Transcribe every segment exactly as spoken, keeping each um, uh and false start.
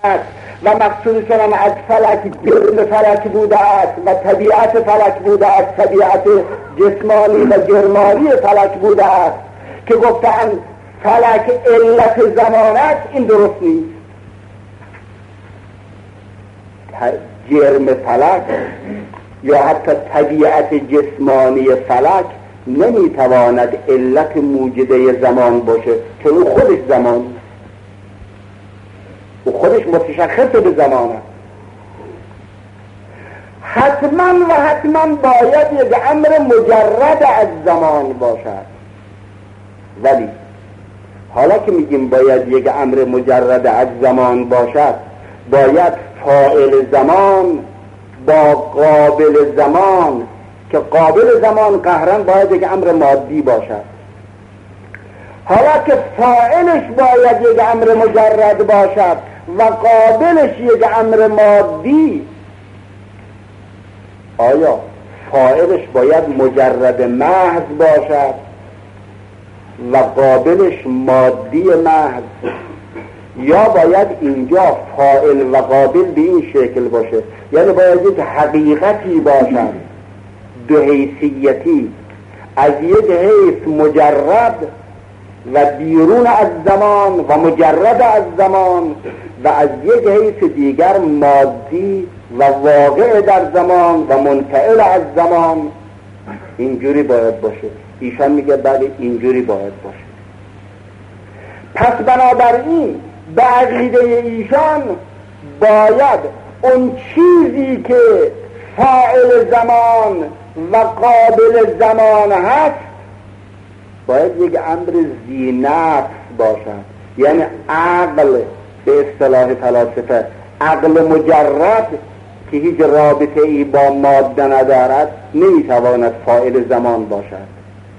و مقصودشون از فلک جرم فلک بوده است و طبیعت فلک بوده است، طبیعت جسمانی و جرمانی فلک بوده است که گفتن فلک علت زمان است. این درست نیست. جرم فلک یا حتی طبیعت جسمانی فلک نمیتواند علت موجده زمان باشه، چون او خودش زمان، او خودش متشخص به زمان است. حتما و حتما باید یک امر مجرد از زمان باشد. ولی حالا که میگیم باید یک امر مجرد از زمان باشد، باید فاعل زمان با قابل زمان، که قابل زمان قهرن باید یک امر مادی باشد. حالا که فاعلش باید یک امر مجرد باشد و قابلش یک امر مادی، آیا فاعلش باید مجرد محض باشد و قابلش مادی محض، یا باید اینجا فاعل و قابل به این شکل باشه، یعنی باید یک حقیقتی باشد دو حیثیتی، از یک حیث مجرد و بیرون از زمان و مجرد از زمان و از یک حیث دیگر مادی و واقع در زمان و منفعل از زمان. اینجوری باید باشه. ایشان میگه بله اینجوری باید باشه. پس بنابراین به عقیده ایشان باید اون چیزی که فاعل زمان و قابل زمان هست باید یک امر ذی نفس باشد، یعنی عقل به اصطلاح فلاسفه، عقل مجرد که هیچ رابطه ای با ماده ندارد نمیتواند فاعل زمان باشد.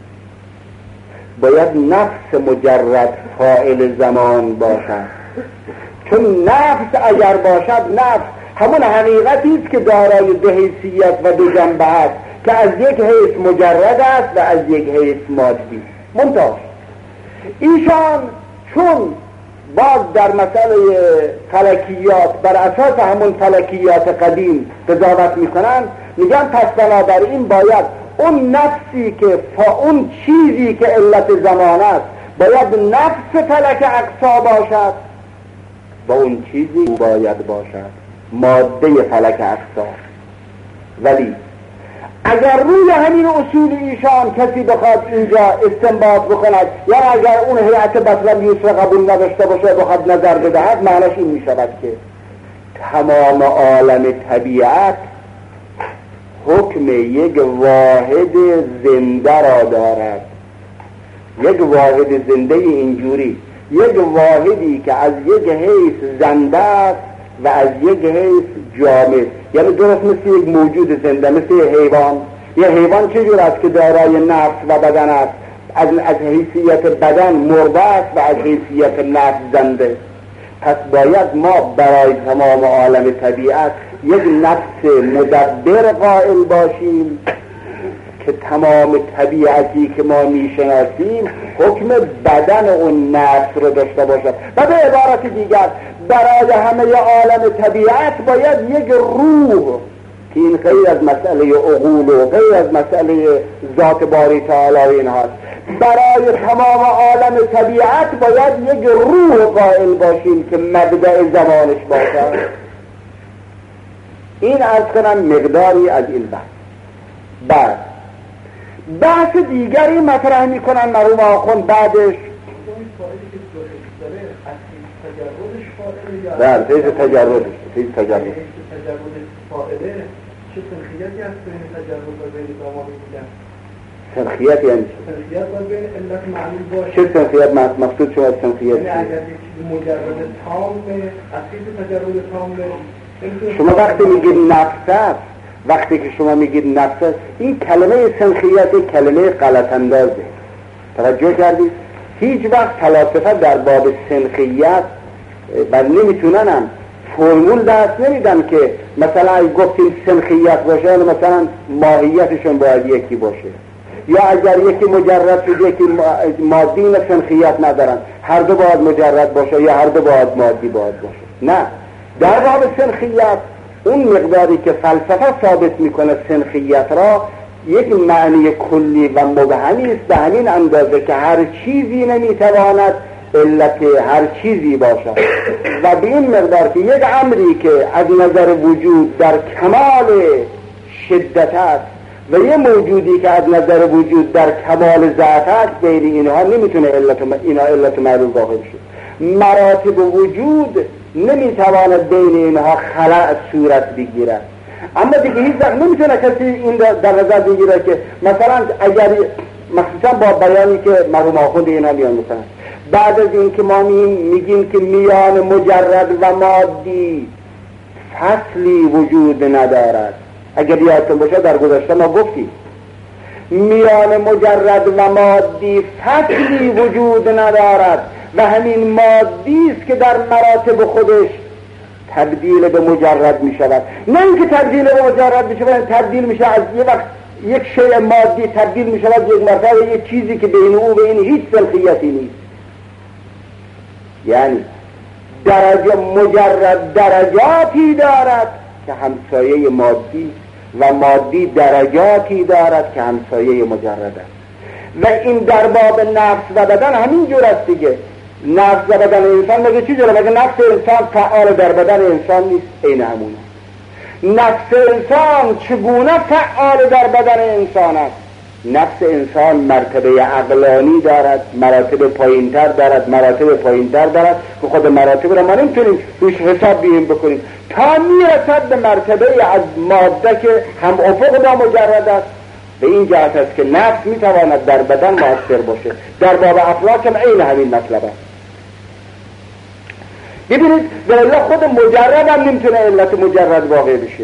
باید نفس مجرد فاعل زمان باشد، چون نفس اگر باشد، نفس همون حقیقتی است که دارای دو حیثیت و دو جنبه است، که از یک حیث مجرد است و از یک حیث مادی. منتها ایشان چون باز در مسئله فلکیات بر اساس همون فلکیات قدیم قضاوت میکنن، میگن پس بنابراین باید اون نفسی که فا اون چیزی که علت زمان است باید نفس فلک اقصا باشد و اون چیزی باید باشد ماده فلک اقصا. ولی اگر روی همین اصول ایشان کسی بخواد اینجا استنباط بکند، یا اگر اون هیئت بطلمیوس را قبول نداشته باشه بخواد نظر بدهد، معناش این میشود که تمام عالم طبیعت حکم یک واحد زنده را دارد. یک واحد زنده اینجوری، یک واحدی که از یک حیث زنده است و از یک حیث جامد، یعنی درست مثل یک موجود زنده، مثل حیوان. یه حیوان چجور است که دارای نفس و بدن است؟ از, از حیثیت بدن مرده است و از حیثیت نفس زنده. پس باید ما برای تمام عالم طبیعت یک نفس مدبر قائل باشیم که تمام طبیعتی که ما میشناسیم حکم بدن اون نفس رو داشته باشد. و به عبارت دیگر برای همه عالم طبیعت باید یک روح، که این غیر از مسئله عقول و غیر از مسئله ذات باری تعالی این هست، برای تمام عالم طبیعت باید یک روح قائل باشیم که مبدأ زمانش باشد. این از کنم مقداری از این بحث. بعد بحث دیگری مطرح میکنن مرحوم آخوند بعدش. بله، تیز تجردش تیز تجردش فائله چه سنخیتی هست بین تجرد و بین داماد بودن؟ سنخیت یعنی چه؟ سنخیت باید بین علت معلوم باشه. چه سنخیت مقصود شما از سنخیت؟ یعنی اگر یک مجرد تامه، اصیل تجرد تامه. شما وقتی میگید نفس است، وقتی که شما میگید نفس است، این کلمه سنخیت کلمه غلط اندازه. توجه کردید؟ هیچ وقت فلاسفه در باب سنخیت بل نمیتونن هم فرمول دست نمیدن که مثلا اگه گفتیم سنخیت باشه مثلا ماهیتشون باید یکی باشه، یا اگر یکی مجرد شد یکی مادی، نه سنخیت ندارن، هر دو باید مجرد باشه یا هر دو باید مادی باید باشه. نه، در باب سنخیت اون مقداری که فلسفه ثابت میکنه سنخیت را یک معنی کلی و مبهمی است، به همین اندازه که هر چیزی نمیتواند علت هر چیزی باشد و به این مقدار که یک امری که از نظر وجود در کمال شدت است و یه موجودی که از نظر وجود در کمال ضعف است، بین اینها نمیتونه علت اینا علت معلول واقع بشه. مراتب وجود نمیتواند بین اینها خلأ صورت بگیرد. اما دیگه هیچ وقت نمیتونه کسی این در نظر بگیره که مثلا اگر مخصوصا با بیانی که مرحوم آخوند اینا میان مثلا بعد از این که ما میگیم که میان مجرد و مادی فصلی وجود ندارد، اگر یادتون باشه در گذشته ما گفتیم میان مجرد و مادی فصلی وجود ندارد و همین مادی است که در مراتب خودش تبدیل به مجرد می شود. نه اینکه تبدیل به مجرد می شود، تبدیل می شود از یه وقت یک شیء مادی تبدیل می شود یک مرتبه یک چیزی که بین او و این هیچ سلخیتی نیست. یعنی درجه مجرد درجاتی دارد که همسایه مادی و مادی درجاتی دارد که همسایه مجرد است. و این در باب نفس و بدن همین جور است دیگه. نفس و بدن انسان مگه چی جوره؟ مگه نفس انسان فعال در بدن انسان نیست؟ این همونه. نفس انسان چگونه فعال در بدن انسان است؟ نفس انسان مرتبه عقلانی دارد، مراتب پایینتر دارد، مراتب پایینتر دارد که خود مراتب را ما نمیتونیم روش حساب بیم بکنیم تا میرسد به مرتبه از ماده که هم افق با مجرد است. به این جهت است که نفس میتواند در بدن مؤثر باشه. در باب افلاک هم عین همین مطلب است. ببینید به الله خود مجرد هم نمیتونه علت مجرد واقع بشه.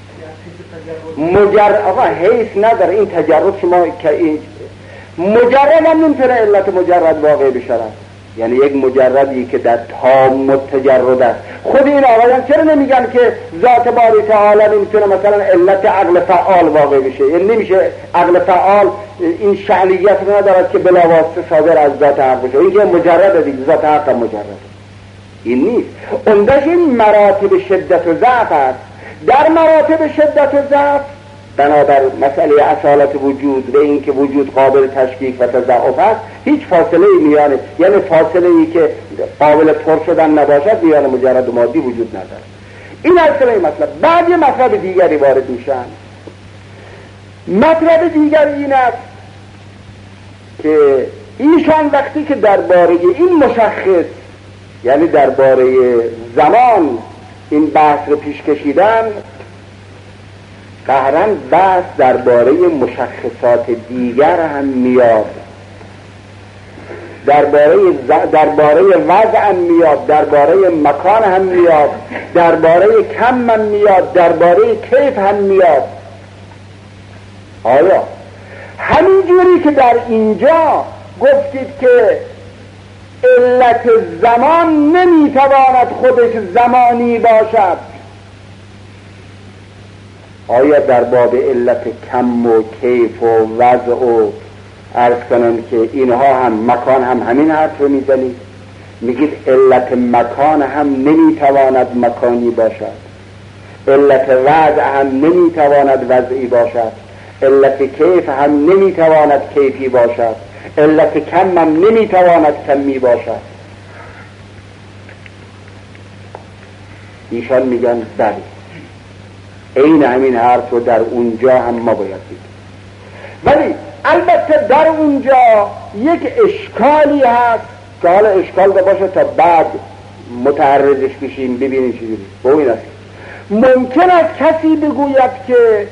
مجرد آقا حیث نداره این تجرد شما که این مجرد هم نمیتونه علت مجرد واقع بشه. یعنی یک مجردی که در تام تجرد است. خود این آقایان چرا نمیگن که ذات باری تعالی نمیتونه مثلا علت عقل فعال واقع بشه؟ یعنی نمیشه عقل فعال این شأنیت رو ندارد که بلا واسطه صادر از ذات حق بشه. این که مجرد دیگه، ذات حق مجرد این نیست. اندش این مراتب شدت و ضعف است. در مراتب شدت و ضعف بنابر مسئله اصالت وجود و این که وجود قابل تشکیک و تضاعف است هیچ فاصله میانه، یعنی فاصله ای که قابل پر شدن نباشد میان مجرد و مادی وجود نداره. این اصلا این مطلب. بعد یه مطلب دیگری وارد میشن. مطلب دیگر این است که ایشان وقتی که درباره این مشخص یعنی درباره زمان این بحث رو پیش کشیدن، قهرن بحث درباره مشخصات دیگر هم میاد، درباره درباره وضع هم میاد، درباره مکان هم میاد، درباره کم هم میاد، درباره کیف هم میاد. آیا همین جوری که در اینجا گفتید که علت زمان نمیتواند خودش زمانی باشد، آیا در باب علت کم و کیف و وضع و عرض کنم که اینها هم مکان هم همین حرف رو میزنید؟ میگید علت مکان هم نمیتواند مکانی باشد، علت وضع هم نمیتواند وضعی باشد، علت کیف هم نمیتواند کیفی باشد، علت کم هم نمیتواند کمی باشد. ایشان میگن بله، این همین حرف رو در اونجا هم ما باید بگیم. ولی البته در اونجا یک اشکالی هست که حالا اشکال ده باشه تا بعد متعرضش بشیم ببینیم چی ببینیم. با این است ممکن است کسی بگوید که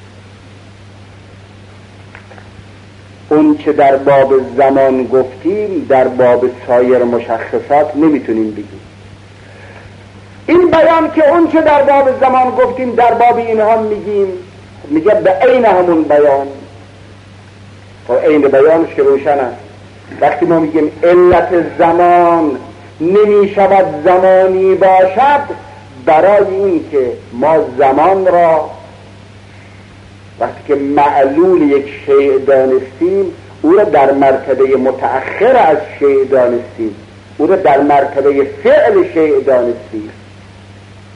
اون چه در باب زمان گفتیم در باب سایر مشخصات نمیتونیم بگیم. این بیان که اون چه در باب زمان گفتیم در باب اینها میگیم، میگه به عین همون بیان. و عین بیانش که روشن است. وقتی ما میگیم علت زمان نمیشود زمانی باشد، برای این که ما زمان را وقتی که معلول یک شیء دانستیم او را در مرتبه متأخر از شیء دانستیم، او را در مرتبه فعل شیء دانستیم.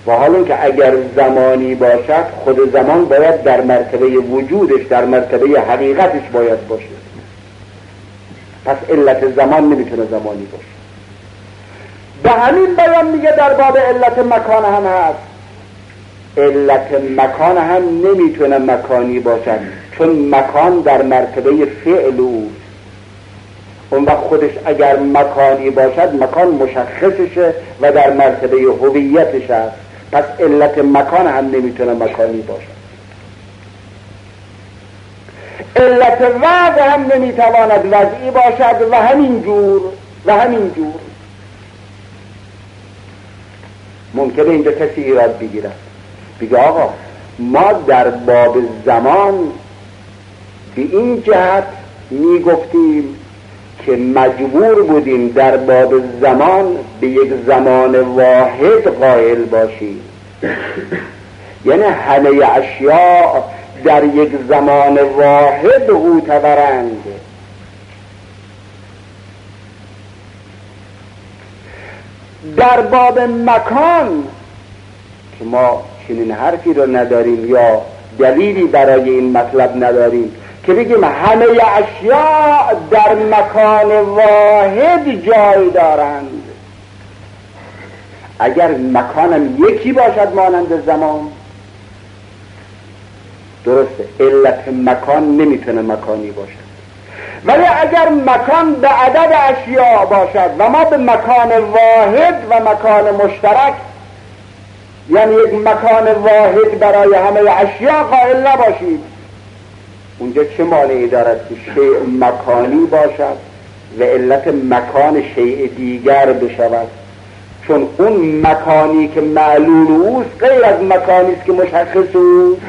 و حالا که اگر زمانی باشد خود زمان باید در مرتبه وجودش، در مرتبه حقیقتش باید باشه. پس علت زمان نمیتونه زمانی باشه. به همین بیان میگه در باب علت مکان هم هست، علت مکان هم نمیتونه مکانی باشد، چون مکان در مرتبه فعل اوست. اون وقت خودش اگر مکانی باشد مکان مشخصشه و در مرتبه هویتش است. پس علت مکان هم نمیتونه مکانی باشد. علت وضع هم نمیتواند وضعی باشد و همین جور و همین جور. ممکنه اینجا کسی ایراد بگیرد، بگه آقا ما در باب زمان به این جهت میگفتیم که مجبور بودیم در باب زمان به یک زمان واحد قائل باشیم، یعنی همه اشیاء در یک زمان واحد معتبرند. در باب مکان که ما چنین حرفی رو نداریم یا دلیلی برای این مطلب نداریم که بگیم همه اشیاء در مکان واحد جای دارند. اگر مکانم یکی باشد مانند زمان درسته، علت مکان نمیتونه مکانی باشد. ولی اگر مکان به عدد اشیاء باشد و ما به مکان واحد و مکان مشترک، یعنی یک مکان واحد برای همه اشیاء قائل نباشید، اونجا چه مانعی دارد که شیء مکانی باشد و علت مکان شیء دیگر بشود؟ چون اون مکانی که معلول اوست غیر از مکانی است که مشخص اوست.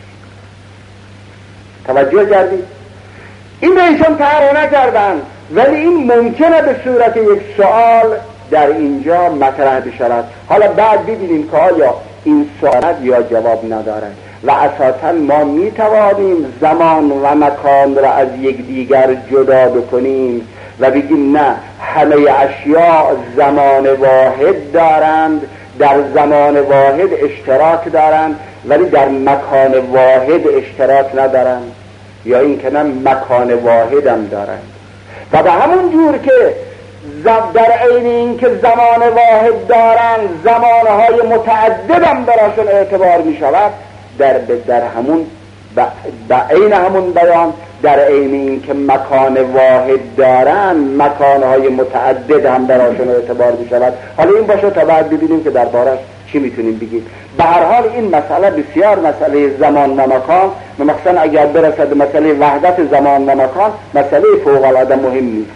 توجه کردید؟ این به ایشان طرح نکردن، ولی این ممکنه به صورت یک سوال در اینجا مطرح بشود. حالا بعد ببینیم که آیا این سوال یا جواب ندارد و اساسا ما میتوانیم زمان و مکان را از یک دیگر جدا بکنیم و بگیم نه، همه اشیاء زمان واحد دارند، در زمان واحد اشتراک دارند ولی در مکان واحد اشتراک ندارند، یا این که نه مکان واحد هم دارند. و به همون جور که در عین این که زمان واحد دارند زمانهای متعدد هم براشون اعتبار می شود، در, در همون به عین همون بیان در عین این که مکان واحد دارند مکانهای متعدد هم براشون اعتبار می شود. حالا این باشه تا بعد ببینیم که دربارش چی میتونیم بگیم. به هر حال این مسئله بسیار مسئله زمان و مکان و مخصوصا اگر برسد مسئله وحدت زمان و مکان مسئله فوق العاده مهم نیست.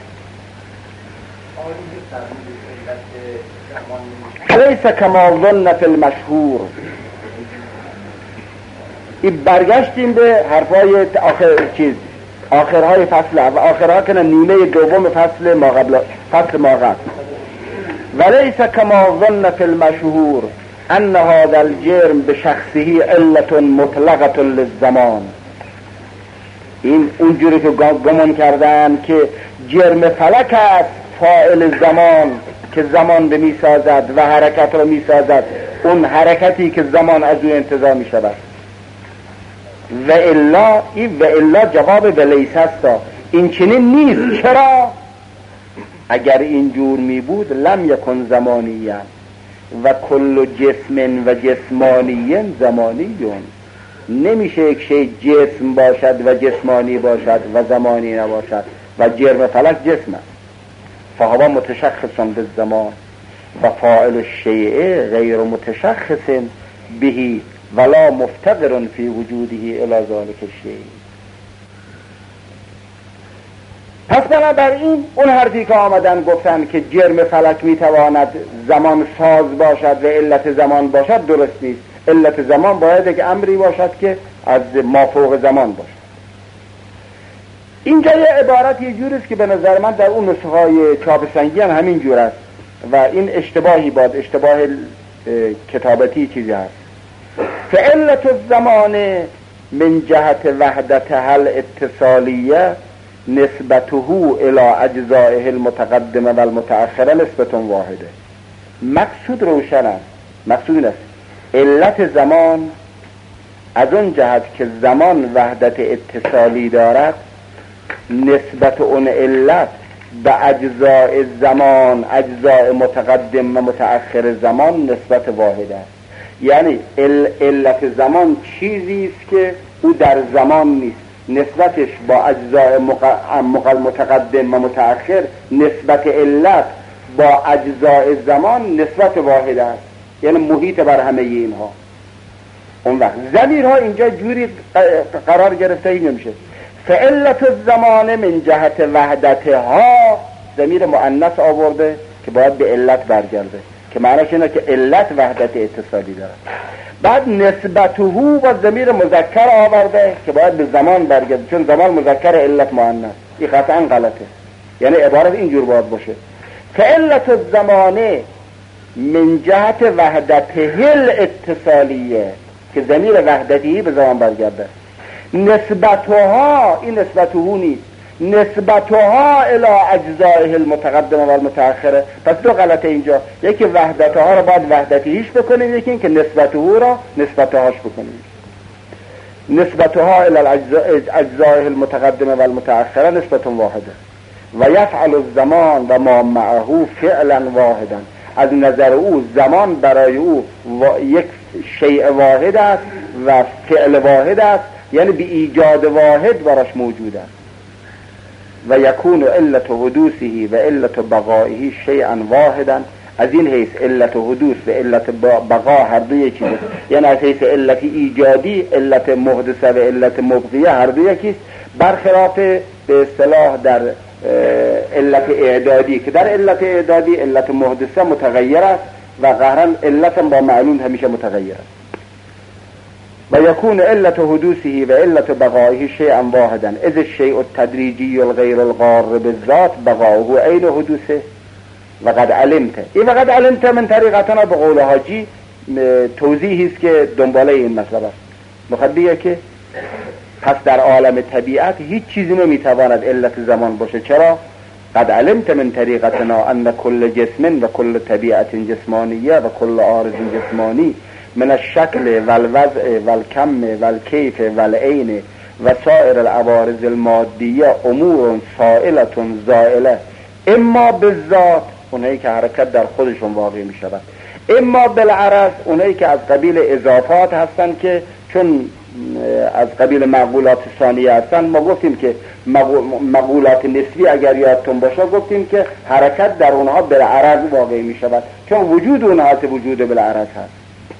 لیس کما ظن فی المشهور. این برگشتیم به حرفای آخر چیز آخرهای فصل و آخرها که نیمه دوم فصل ما قبل فصل ما قبل. ولیس کما ظن فی المشهور ان هذا الجرم بشخصه علت مطلقه للزمان. این اونجوری که گمان کردن که جرم فلک است فاعل زمان که زمان به می سازد و حرکت رو می سازد، اون حرکتی که زمان از او انتظار می شود. و الا این و الا جواب ولیس است، این چنین نیست. چرا؟ اگر اینجور می بود لم یکن زمانیه و کل جسم و جسمانیین زمانیون. نمیشه یک شی جسم باشد و جسمانی باشد و زمانی نباشد و جرم فلک جسم است. فهو متشخص بالزمان و فاعل الشیء غیر متشخص به ولا مفتقر فی وجوده الی ذلک الشیء. پس بنابراین اون حرفی که آمدن گفتن که جرم فلک میتواند زمان ساز باشد و علت زمان باشد درست نیست. علت زمان باید یک امری باشد که از مافوق زمان باشد. اینجا یه عبارت یه جوری است که به نظر من در اون نسخه های چاپ سنگی هم همین جور است و این اشتباهی باد، اشتباه کتابتی چیزی هست. فعلت الزمان من جهت وحدت هل اتصالیه نسبته الى اجزائه المتقدمه و المتأخره نسبت واحده. مقصود روشن است. مقصود این است علت زمان از اون جهت که زمان وحدت اتصالی دارد، نسبت اون علت به اجزای زمان، اجزای متقدم و متأخر زمان نسبت واحد است. یعنی علت زمان چیزی است که او در زمان نیست، نسبتش با اجزای متقدم و متأخر، نسبت علت با اجزای زمان نسبت واحد است، یعنی محیط بر همه اینها. اون وقت ضمیرها اینجا جوری قرار گرفته این نمیشه. فعلت الزمان من جهت وحدتها، ضمیر مؤنث آورده که باید به علت برگرده، که معنیش اینه که علت وحدت اتصالی داره. بعد نسبته و ضمیر مذکر آورده که باید به زمان برگرده، چون زمان مذکر علت مؤنث. این قطعا غلطه، یعنی عبارت اینجور باید باشه: فعلت الزمان من جهت وحدته الاتصالیه، که ضمیر وحدتی به زمان برگرده. نسبتها، این نسبته نیست، نسبتها الى اجزائه المتقدمه و المتأخره. پس دو غلطه اینجا، یکی وحدتها را باید وحدتیش بکنیم، یکی این که نسبته را نسبتهاش بکنیم. نسبتها الى اجزائه المتقدمه و المتأخره نسبت واحده. و یفعل الزمان و ما معه فعلا واحدا. از نظر او زمان برای او یک شیء واحد است و فعل واحد است، یعنی به ایجاد واحد براش موجود است. و یکون علت حدوثه و علت بقائه شیئا واحدا. از این حیث علت حدوث و علت بقا هر دو یکی است، یعنی از حیث علت ایجادی، علت محدثه و علت مبقیه هر دو یکی است، برخلاف به اصطلاح در علت اعدادی، که در علت اعدادی علت محدثه متغیر است و قهرن علت با معلول همیشه متغیر است. و یکون علت حدوثه و علت بقائه شیئا واحدا، اذ الشیء التدریجی الغیر الغار بالذات بقاؤه عین حدوثه. و قد علمت، این و قد علمت من طریقتنا به قول حاجی توضیحی است که دنباله این مسئله است. میخواد بگه که پس در عالم طبیعت هیچ چیزی نمیتواند علت زمان باشه. چرا؟ قد علمت من طریقتنا ان کل جسم و کل طبیعت جسمانیه و کل عارض جسمانی من الشکل والوضع والکم والکیف والعین و سائر العوارض المادیه امور سائلة زائله، اما بالذات، اونایی که حرکت در خودشون واقع می شود، اما بالعرض، اونایی که از قبیل اضافات هستن که چون از قبیل معقولات ثانیه هستن. ما گفتیم که معقولات نسبی اگر یادتون باشه گفتیم که حرکت در اونها بالعرض واقع می شود، چون وجود اونها از وجود بالعرض هست.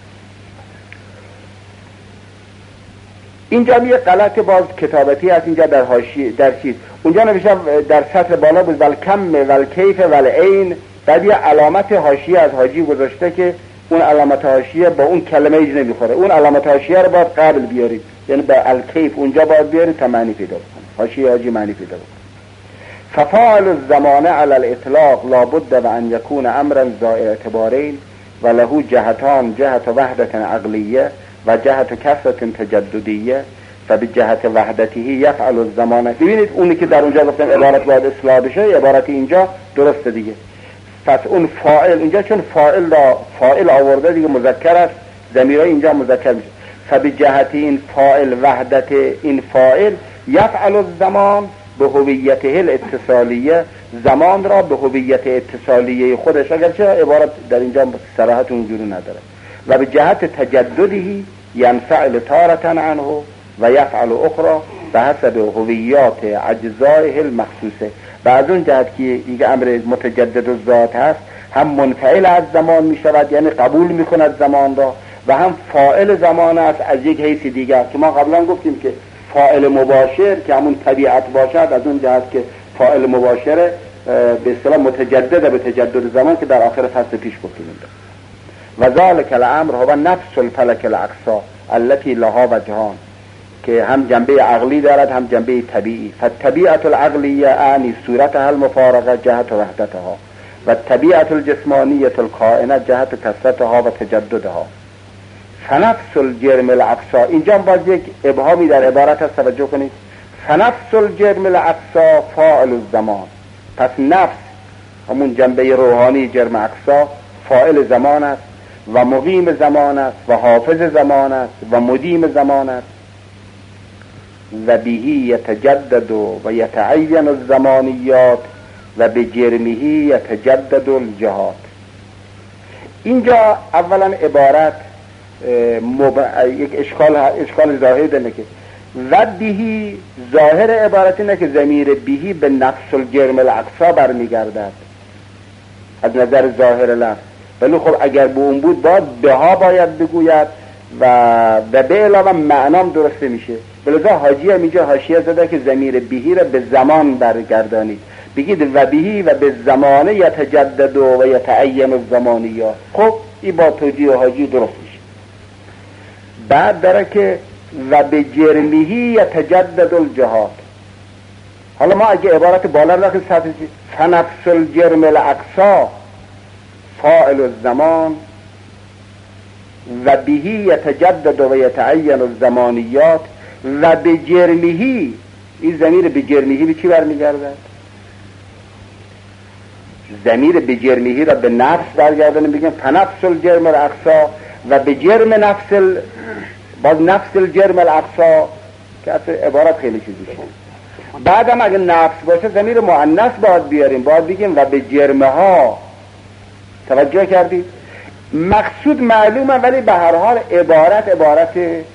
اینجا یه غلط باز کتابتی هست اینجا در حاشیه، در چیز اونجا نوشته در سطر بالا بود والکم والکیف والعین، بعد یه علامت حاشیه از حاجی گذاشته که اون علامت حاشیه با اون کلمه ایج نمیخوره. اون علامت حاشیه رو باید قبل بیارید، یعنی به الکیف اونجا باید بیارید تا معنی پیدا کنه، حاشیه حاجی معنی پیدا کنه. ففاعل الزمان علی الاطلاق لابد و ان یکون امرا ذا اعتبارین و له جهتان، جهت وحدت عقلیه و جهت کثرت تجددیه و به جهت وحدته یفعل الزمان. ببینید اونی که در اونجا گفتن عبارت باید اصلاح بشه، عبارت اینجا درسته دیگه. پس اون فاعل اینجا چون فاعل را فاعل آورده دیگه مذکر است، ضمیرای اینجا مذکر میشه. فبه جهت این فاعل وحدت این فاعل یفعل الزمان به هویته الاتصالیه، زمان را به هویت اتصالیه خودش، اگرچه عبارت در اینجا صراحت اونجوری نداره. و به جهت تجددی ینفعل تارة عنه و یفعل اخرى به حسب هویات اجزائه المخصوصه. و از اون جهت که دیگه امر متجدد الذات هست، هم منفعل از زمان می شود، یعنی قبول می کند زمان را، و هم فاعل زمان است از یک حیث دیگر، که ما قبلا گفتیم که فاعل مباشر که همون طبیعت باشد، از اون جهت که فاعل مباشر به اصطلاح متجدد به تجدد زمان که در آخر فصل پیش گفتیم. و ذلک الامر هو نفس الفلک الاقصی التي لها وجهان، که هم جنبه عقلی دارد هم جنبه طبیعی. فالطبیعت العقلیه اعنی صورتها المفارقه جهت وحدتها و الطبیعت الجسمانیه الکائنه جهت کثرتها و تجددها. فنفس الجرم الاقصی، اینجا باز یک ابهامی در عبارت هست، توجه کنید. فنفس الجرم الاقصی فاعل الزمان، پس نفس همون جنبه روحانی جرم اقصی فاعل زمان است. و مقیم زمان است و حافظ زمان است و مدیم زمان است. و بهی یتجدد و یتعین الزمانیات و به جرمه یتجدد الجهات. اینجا اولا عبارت مب... یک اشکال اشکال ظاهر داره که و بهی، ظاهر عبارت اینه که ضمیر بهی به نفس الجرم الاقصی برمیگردد از نظر ظاهر لفظ، ولی خب اگر به اون بود باید بها باید بگوید و و به علاوه معنام درست میشه. بلذا حاجی هم اینجا حاشیه زده که ضمیر بهی را به زمان برگردانید، بگید و بهی و به زمانه یتجدد و یتعین الزمانیات. خب این با توجیه حاجی درست میشه. بعد داره که و به جرمهی یتجدد الجهات. حالا ما اگه عبارت بالا رخی سطحی فنفس الجرم الاقصا فاعل الزمان و بهی یتجدد و یتعین الزمانیات و به جرمهی، این ضمیر به جرمهی به چی برمیگردد؟ ضمیر به جرمهی را به نفس برگردانیم، بگیم فنفس الجرم الاقصا و به جرم نفس ال... باز نفس الجرم الاقصا که اصلا عبارت خیلی چیزی شد. بعدم اگه نفس باشه ضمیر مؤنث باید بیاریم، باید بگیم و به جرمه ها. توجه کردید؟ مقصود معلومه ولی به هر حال عبارت عبارت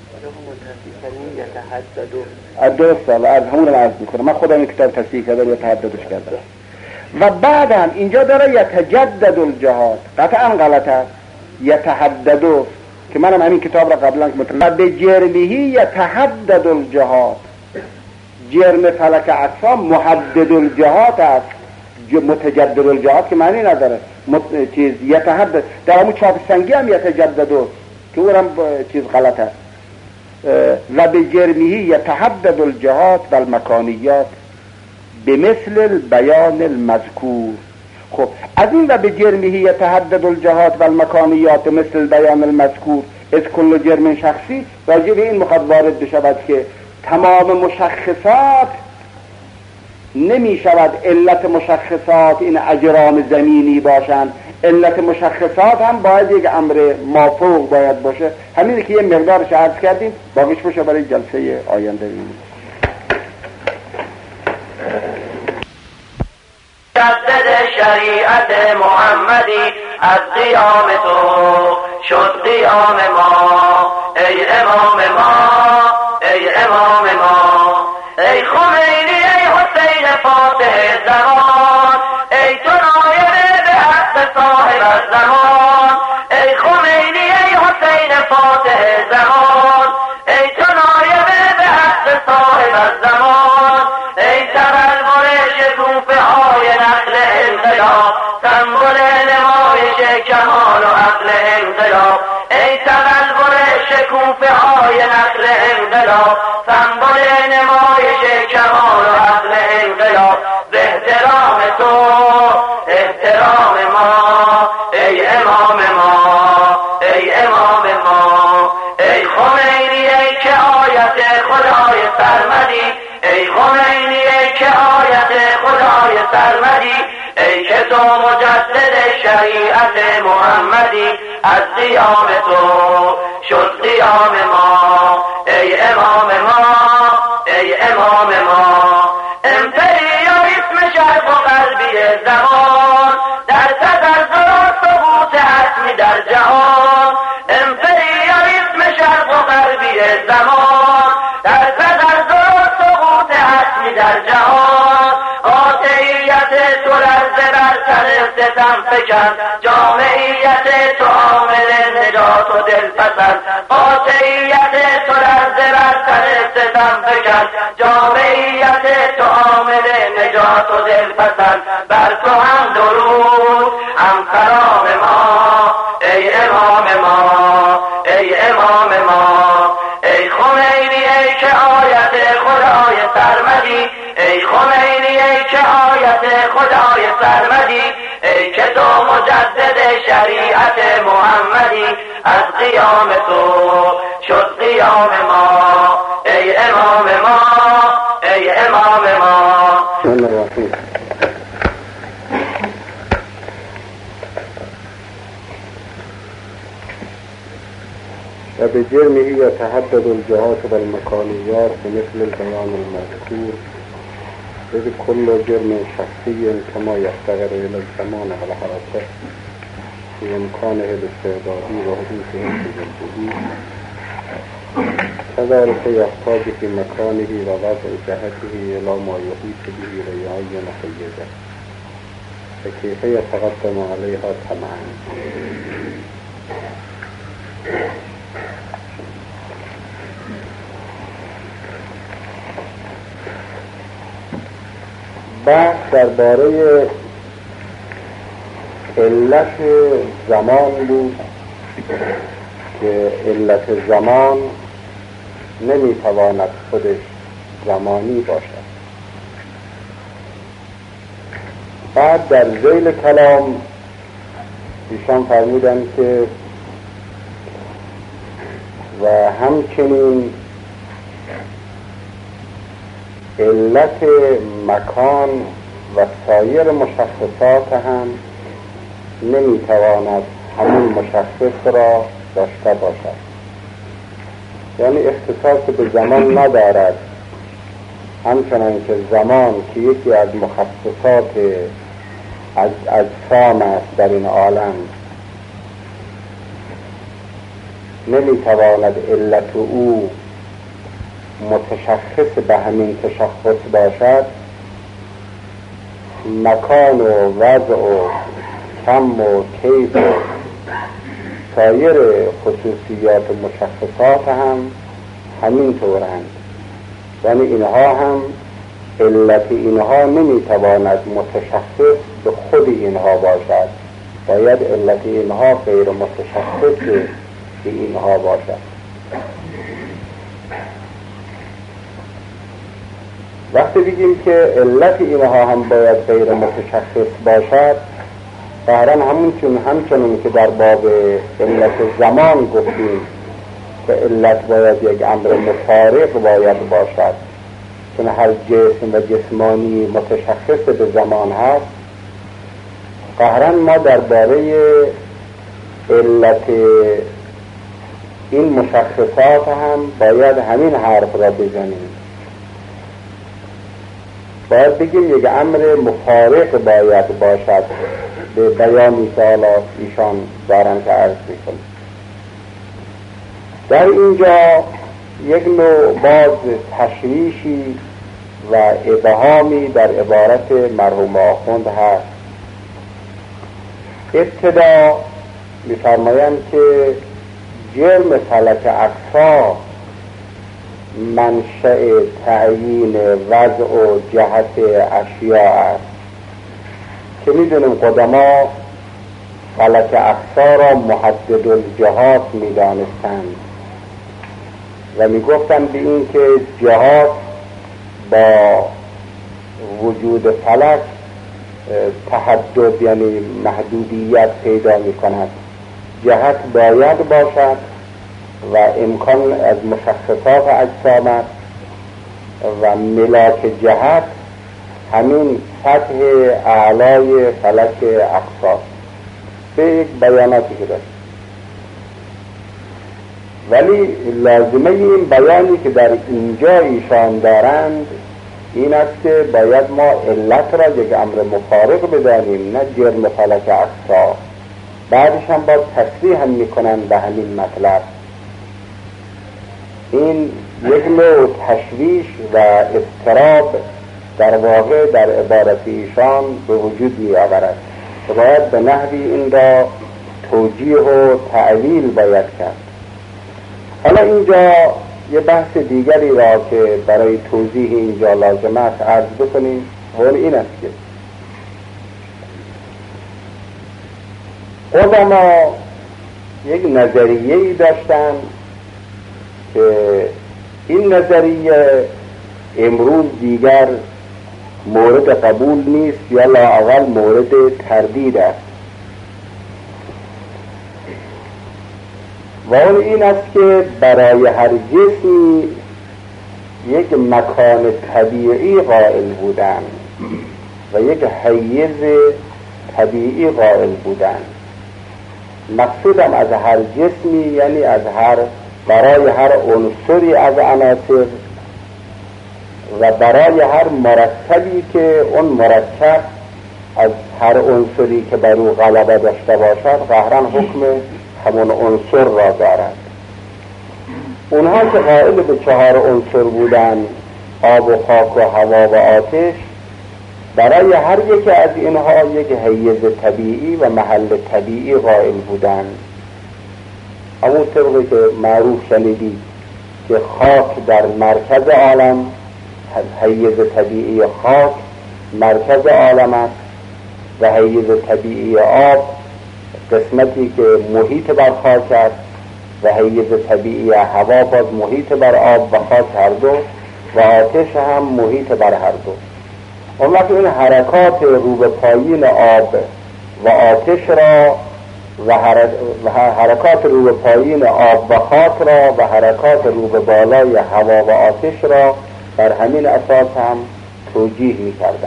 درست سال از همون رو عرض میکنم. من خودم این کتاب تصحیح کردم یا تحددش کردم. و بعدم اینجا داره یتجدد الجهات، قطعا غلط است، یتحدد که منم همین کتاب را قبلا مطلع به جرمهی یتحدد الجهات. جرم فلک اقصا محدد الجهات است، متجدد الجهات که معنی نداره. مت... چیز یتحدد در همون چاپ سنگی هم یتجدد که اون هم چیز غلط است. و به جرمهی یتحدد الجهات و المکانیات به مثل البیان المذکور. خب از این و به جرمهی یتحدد الجهات و المکانیات مثل البیان المذکور از کل جرم شخصی، راجع به این مخاطب وارد بشود که تمام مشخصات نمی شود علت مشخصات این اجرام زمینی باشند، علت مشخصات هم باید یک امر مافوق باید باشه. همینه که یه مقدارش عرض کردیم، باقیش باشه برای جلسه آینده. مجدد شریعت محمدی از قیام تو شد قیام ما، ای امام ما، ای امام ما، ای خمینی، ای حسین فاتح زمان، ای تو نایب به حق صاحب الزمان، ای خمینی، ای حسین فاتح زمان، ای تو نایب به حق صاحب الزمان، ای تبلور شکوفه های نقل انقلاب، سمبل نمایش کمال و عقل انقلاب، ای تبلور شکوفه های نقل انقلاب، سمبل نمایش کمال و عقل انقلاب. به احترام تو احترام ما، ای امام ما، ای امام ما، ای خمینی، ای که آیت خدای سرمدی، ای خمینی، ای که آیت خدای سرمدی، ای که تو مجدد شریعت محمدی از قیام تو شد قیام ما، ای امام ما، ای امام ما، امپریالیسم شرق و غربی زمان در تزلزل و سقوط حتمی در جهان، امپریالیسم شرق و غربی زمان در تزلزل و سقوط حتمی در جهان، قاطعیت تو لرزه بر سر ستم فکن، جامعیت تو عامل نجات و دلپسند، قاطعیت تو لرزه بر سر ستم فکن، جامعیت تو عامل نجات و دلپسند. بر تو هم درود هم سلام ما، ای امام ما، ای امام ما، ای خمینی، ای که آیت خدای سرمدی، ای خمینی، ای که آیت خدای سرمدی، ای که تو مجدد شریعت محمدی از قیام تو شد قیام ما، ای امام ما، ای امام ما. و به جرمه یتحدد الجهات و المکانیات مثل البیان المذکور اذ كل جرم شخصی كما يفتقر الى الزمان و الحرکت في امکانه الاستعدادی و حدوثه التجربی كذلك يحتاج في مكانه و وضع جهته الى ما يحيط به ويعين قيده فكيف يتقدم عليها طمعا. بحث درباره علت زمان بود که علت زمان نمیتواند خودش زمانی باشد. بعد در ذیل کلام ایشان فرمودند که و همچنین علت مکان و سایر مشخصات هم نمیتواند همون مشخص را داشته باشد، یعنی اختصاص به زمان ندارد، همچنان که زمان که یکی از مخصصات از اجسام است در این عالم نمیتواند علت او متشخص به همین تشخص باشد، مکان و وضع و کم و کیف و سایر خصوصیات و مشخصات هم همین طورند، یعنی اینها هم علت اینها نمیتواند متشخص به خود اینها باشد، باید علت اینها غیر متشخص به اینها باشد. وقتی بگیم که علت اینها هم باید غیر متشخص باشد، ظاهرا همون همچنون که در باب علت زمان گفتیم که علت باید یک امر مفارق باید باشد، چون هر جسم و جسمانی متشخص به زمان هست، ظاهرا ما درباره علت این مشخصات هم باید همین حرف را بزنیم. باید بگیم یک امر مفارق باید باشد به بیانی که حالا ایشان دارن که عرض میکنم. در اینجا یک نوع باز تشویشی و ابهامی در عبارت مرحوم آخوند هست. ابتدا می‌فرمایند که جرم فلک اقصا منشأ تعیین وضع و جهت اشیاء است که میدونیم قدما فلک اقصا را محدد الجهات میدانستند و میگفتند به این که جهات با وجود فلک تحدد یعنی محدودیت پیدا میکند، جهت باید باشد و امکان از مشخصات اجسام است و ملاک جهت همین سطح اعلای فلک اقصا به یک بیاناتی که داشت. ولی لازمه این بیانی که در اینجا ایشان دارند این است که باید ما علت را یک امر مفارق بدانیم، نه جرم فلک اقصا. بعدش هم باید تصریح هم میکنن به همین مطلب. این یک نوع تشویش و اضطراب در واقع در عبارت ایشان به وجود می آورد که باید به نحوی این را توجیه و تعویل باید کرد. حالا اینجا یه بحث دیگری را که برای توضیح اینجا لازم است عرض بکنیم و این است که قدما یک نظریه‌ای داشتن که این نظریه امروز دیگر مورد قبول نیست یا لااقل مورد تردید است و اون این است که برای هر جسمی یک مکان طبیعی قائل بودن و یک حیز طبیعی قائل بودن. مقصودم از هر جسمی یعنی از هر برای هر عنصری از عناصر و برای هر مرکبی که اون مرکب از هر عنصری که بر او غلبه داشته باشد قهراً حکم همون عنصر را دارد. اونها که قائل به چهار عنصر بودن، آب و خاک و هوا و آتش، برای هر یک از اینها یک حیز طبیعی و محل طبیعی قائل بودند. همون طبقی که معروف شنیدید که خاک در مرکز عالم، حیز طبیعی خاک مرکز عالم است و حیز طبیعی آب قسمتی که محیط بر خاک است و حیز طبیعی هوا باز محیط بر آب و خاک هر دو و آتش هم محیط بر هر دو. اون وقت این حرکات رو به پایین آب و آتش را و حرکات رو به پایین آب و خاک را و حرکات رو به بالای هوا و آتش را بر همین اساس هم توجیه می کردن.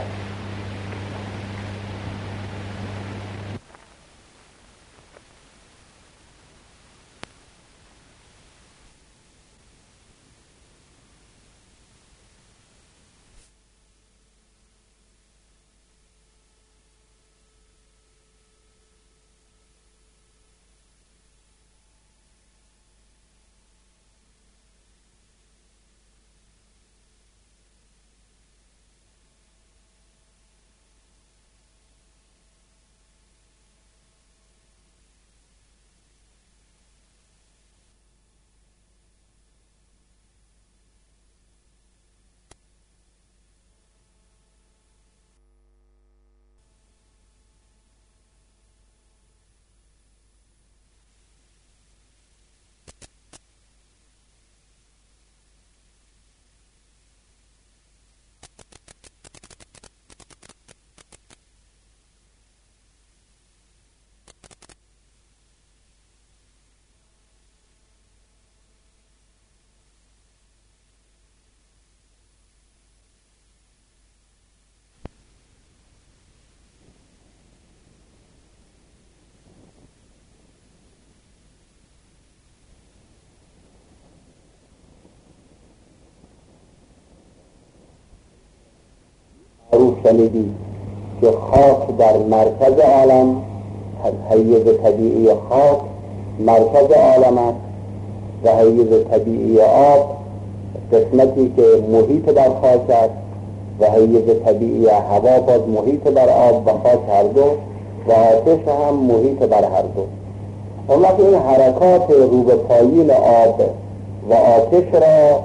معروف شنیدید که خاک در مرکز عالم، حیز طبیعی خاک مرکز عالم است و حیز طبیعی آب قسمتی که محیط بر خاک است و حیز طبیعی هوا باز محیط بر آب و خاک هر دو و آتش هم محیط بر هر دو. اون وقت این حرکات رو به پایین آب و آتش را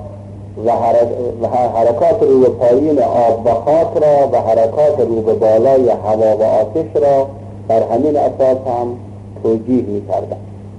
و حرکات رو به پایین آب و خاک را و حرکات رو به بالای هوا و آتش را بر همین اساس هم توجیه می کردن.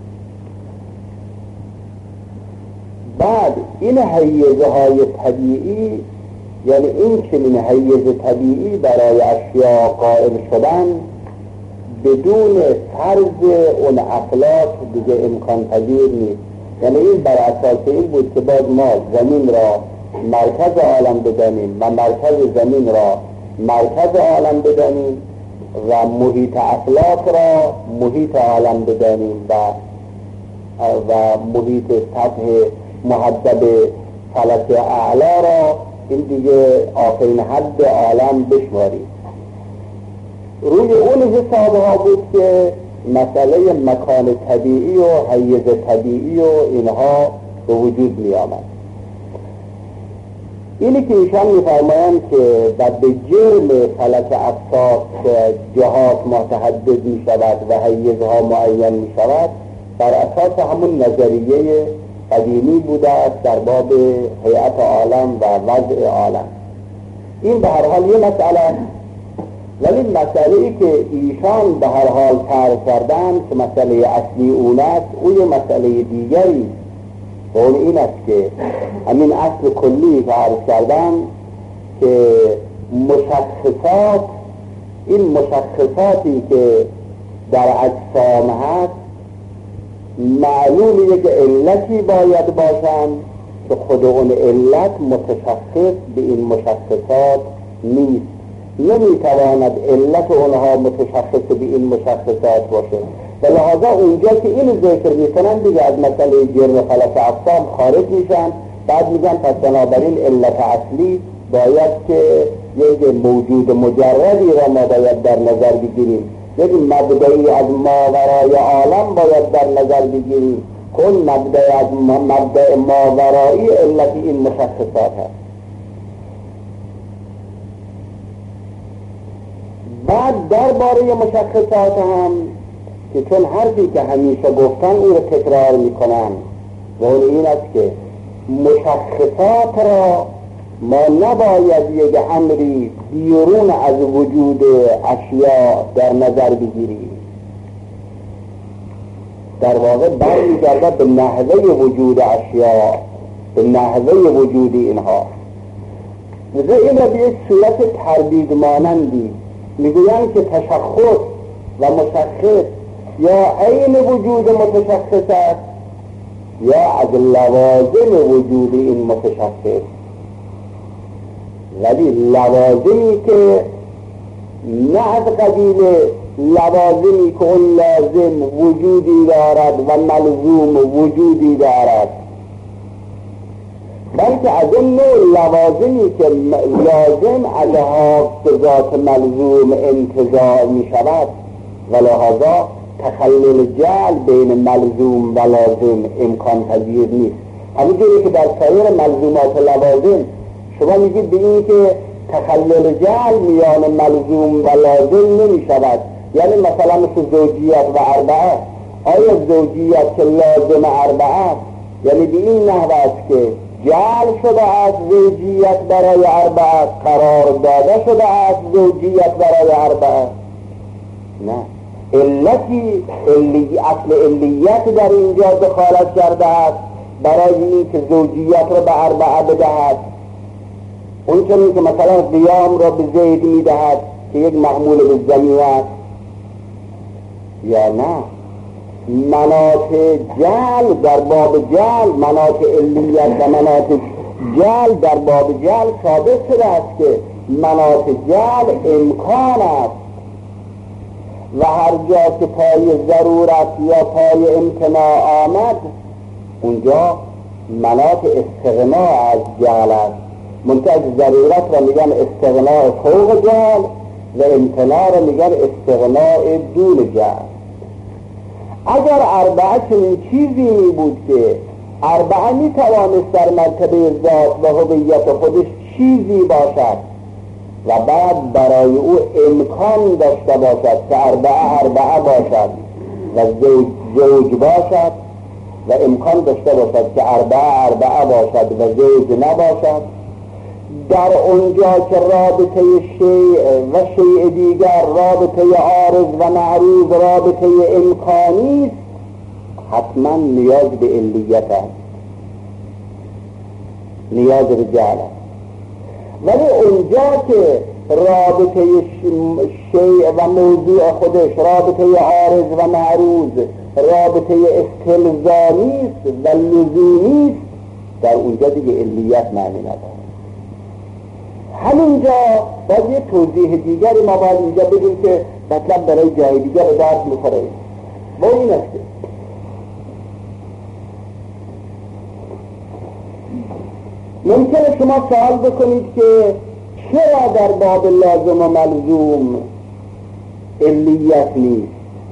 بعد این حیزه های طبیعی، یعنی این چنین حیز طبیعی برای اشیاء قائل شدن بدون فرض اون افلاک دیگه امکان پذیر نیست. یعنی این بر اساس این بود که باید ما زمین را مرکز عالم بدانیم و مرکز زمین را مرکز عالم بدانیم و محیط افلاک را محیط عالم بدانیم و و محیط سطح محدب فلک اعلا را این دیگه آخرین حد عالم بشماریم. روی اون حساب ها بود که مسئله مکان طبیعی و حیز طبیعی و اینها به وجود می آمد. اینی که ایشان می فرمایند که و به جرم فلک افساق جهات متحدد می شود و حیزها معین می شود بر اساس همون نظریه قدیمی بوده است در باب هیئت عالم و وضع عالم. این به هر حال یه مسئله است، ولی مسئله ای که ایشان به هر حال طرح کردن که مسئله اصلی اون است، اون یه مسئله دیگری و اون این است که همین اصل کلی که عرض کردن که مشخصات، این مشخصاتی که در اجسام هست معلوم یک علتی باید باشند که خود اون علت متشخص به این مشخصات نیست. نمیتواند علت اونها متشخص به این مشخصات باشه. و لحاظا اونجا که این ذکر میکنن دیگه از مسئله جرم خلف اقسام خارج میشن. بعد میگن پس بنابراین علت اصلی باید که یک موجود مجردی را ما باید در نظر بگیریم، یک مبدعی از ماورای عالم باید در نظر بگیریم. کن مبدع از مبدع ماورایی علت این مشخصات هست. بعد درباره مشخصات هم که چون حرفی که همیشه گفتن او رو تکرار میکنن و اون این است که مشخصات را ما نباید یک امری بیرون از وجود اشیاء در نظر بگیریم. در واقع برمیگردد به نحوه وجود اشیاء، به نحوه وجود اینها. و این را به یک صورت تردید مانندی میگویند که تشخص و مشخص یا عین وجود متشخص است یا از لوازم وجود این متشخص، ولی لوازمی که نه از قبیل لوازمی که اون لازم وجودی دارد و ملزوم وجودی دارد، بلکه از اون نوع لوازمی که لازم از لحاظ ذات ملزوم انتزاع می شود و لحاظا تخلل جعل بین ملزوم و لازم امکان پذیر نیست. همینجوری که در سایر ملزومات لوازم شما میگید به این که تخلل جعل میان ملزوم و لازم نمی شود، یعنی مثلا مثل زوجیت و اربعه. آیا زوجیت که لازم اربعه یعنی به این نحوه است که جعل شده از زوجیت برای اربعه، قرار داده شده از زوجیت برای اربعه؟ نه، علتی علی اصل علیت در اینجا دخالت کرده است برای این که زوجیت را به اربعه بدهد. اون چنین که مثلا قیام را به زید میدهد که یک محمول به زمین است، یا نه مناط جعل در باب جعل، مناط علیت و مناط جعل در باب جعل ثابت شده است که مناط جعل امکان است و هر جا که پای ضرورت یا پای امتناع آمد اونجا مناط استغناء از جعل است. منتج ضرورت را میگن استغناء فوق جعل و امتناع را میگن استغناء دون جعل. اگر اربعه چنین چیزی می بود که اربعه می توانست در مرتبه ذات و هویت خودش چیزی باشد و بعد برای او امکان داشته باشد که اربعه اربعه باشد و زوج زوج باشد و امکان داشته باشد که اربعه اربعه باشد و زوج نباشد، در اونجا که رابطه شیء و شیء دیگر رابطه عارض و معروض رابطه امکانی است، حتما نیاز به علیت است، نیاز به جعل است. ولی اونجا که رابطه شیء و موضوع خودش رابطه عارض و معروض رابطه استلزامی است و لزومی است، در اونجا دیگه علیت معنی نداره. همینجا باز یه توضیح دیگری ما باید اینجا بگیم که مطلب برای جای دیگر رو درد میخوره. با این است ممکنه شما سوال بکنید که چرا در باب لازم و ملزوم علیت نیست؟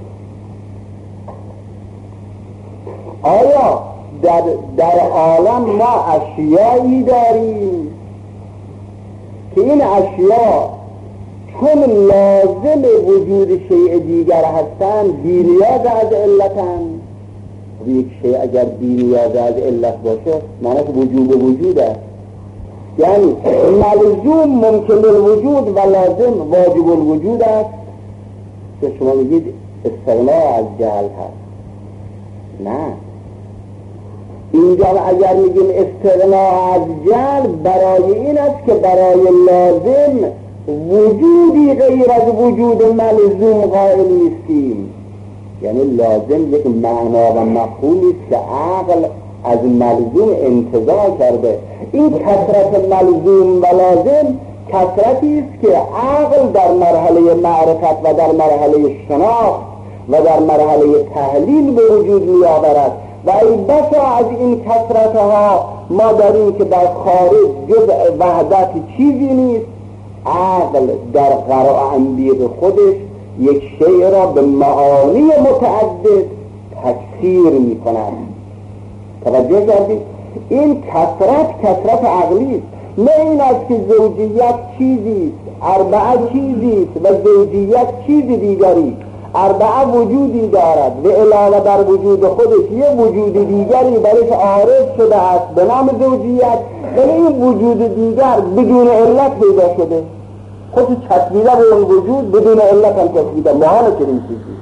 آیا در, در عالم ما اشیایی داریم که این اشیاء چون لازم وجود شیء دیگر هستند بی‌نیاز از علتند؟ یک شیء اگر بی‌نیاز از علت باشه معنی که وجود وجود است، یعنی ملزوم ممکن الوجود و لازم واجب الوجود است که شما میگید استغناء از جهل هست. نه، اینجا اگر میگیم استغناء از جعل برای این است که برای لازم وجودی غیر از وجود ملزوم قائل نیستیم. یعنی لازم یک معنا و مفهومی است که عقل از ملزوم انتزاع کرده. این کثرت ملزوم و لازم کثرتی است که عقل در مرحله معرفت و در مرحله شناخت و در مرحله تحلیل به وجود می آورد و ای بسا از این کثرتها ما داریم که در خارج جز وحدت چیزی نیست. عقل در قرار انبیاء خودش یک شیء را به معانی متعدد تفسیر می کند. توجه کردید؟ این کثرت کثرت عقلی است، نه این است که زوجیت چیزی است، اربعه چیزی است و زوجیت چیز دیگری. اربعه وجودی دارد و علاوه بر وجود خودش یه وجود دیگری برش عارض شده است به نام زوجیت، ولی این وجود دیگر بدون علت پیدا شده، خودش چسبیده به اون وجود، بدون علت هم چسبیده، محاله چنین چیزی.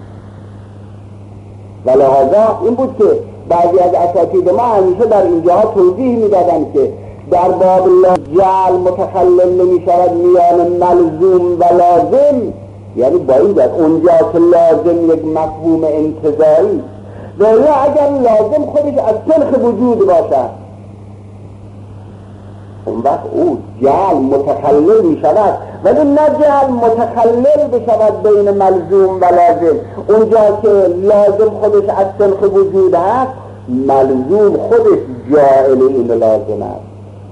و لحاظا این بود که بعضی از اساتید ما همیشه در اینجاها توضیح میدادن که در باب جعل متخلل نمی شود میان ملزوم و لازم، یعنی با این در اونجا که لازم یک مفهوم انتزاعی و یا اگر لازم خودش از سلخ وجود باشد اون وقت او جعل متخلل می شود، ولی نه جعل متخلل بشود بین ملزوم و لازم. اونجا که لازم خودش از سلخ وجود هست، ملزوم خودش جاعل این لازم است.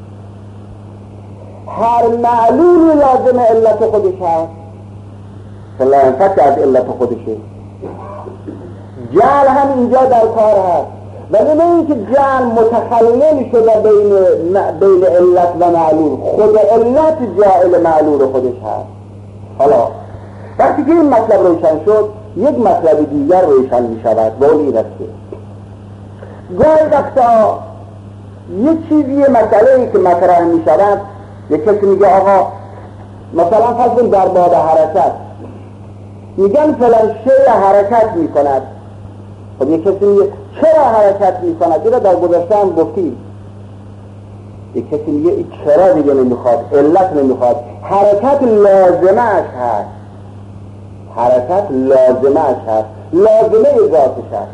هر معلولی لازم علت خودش هست، فلا انفک از علت خودشه. جعل هم اینجا در کار هست، ولی نه اینکه جعل متخلل شده بین بین علت و معلول، خود علت جاعل معلول خودش هست. حالا وقتی که این مطلب روشن شد، یک مطلب دیگر روشن می شود و اون این است که گاهی وقتا یک چیزی مسئله‌ای که مطرح می شود، یک کسی میگه آقا مثلا فرض در باب حرکت میگن فلان شیء حرکت می کند. خب یک کسی میگه چرا حرکت می کند؟ این را در گذشته هم گفتیم. یک کسی میگه این چرا دیگه نمیخواد، علت نمیخواد، حرکت لازمه‌اش هست، حرکت لازمه‌اش هست، لازمه ذاتش هست.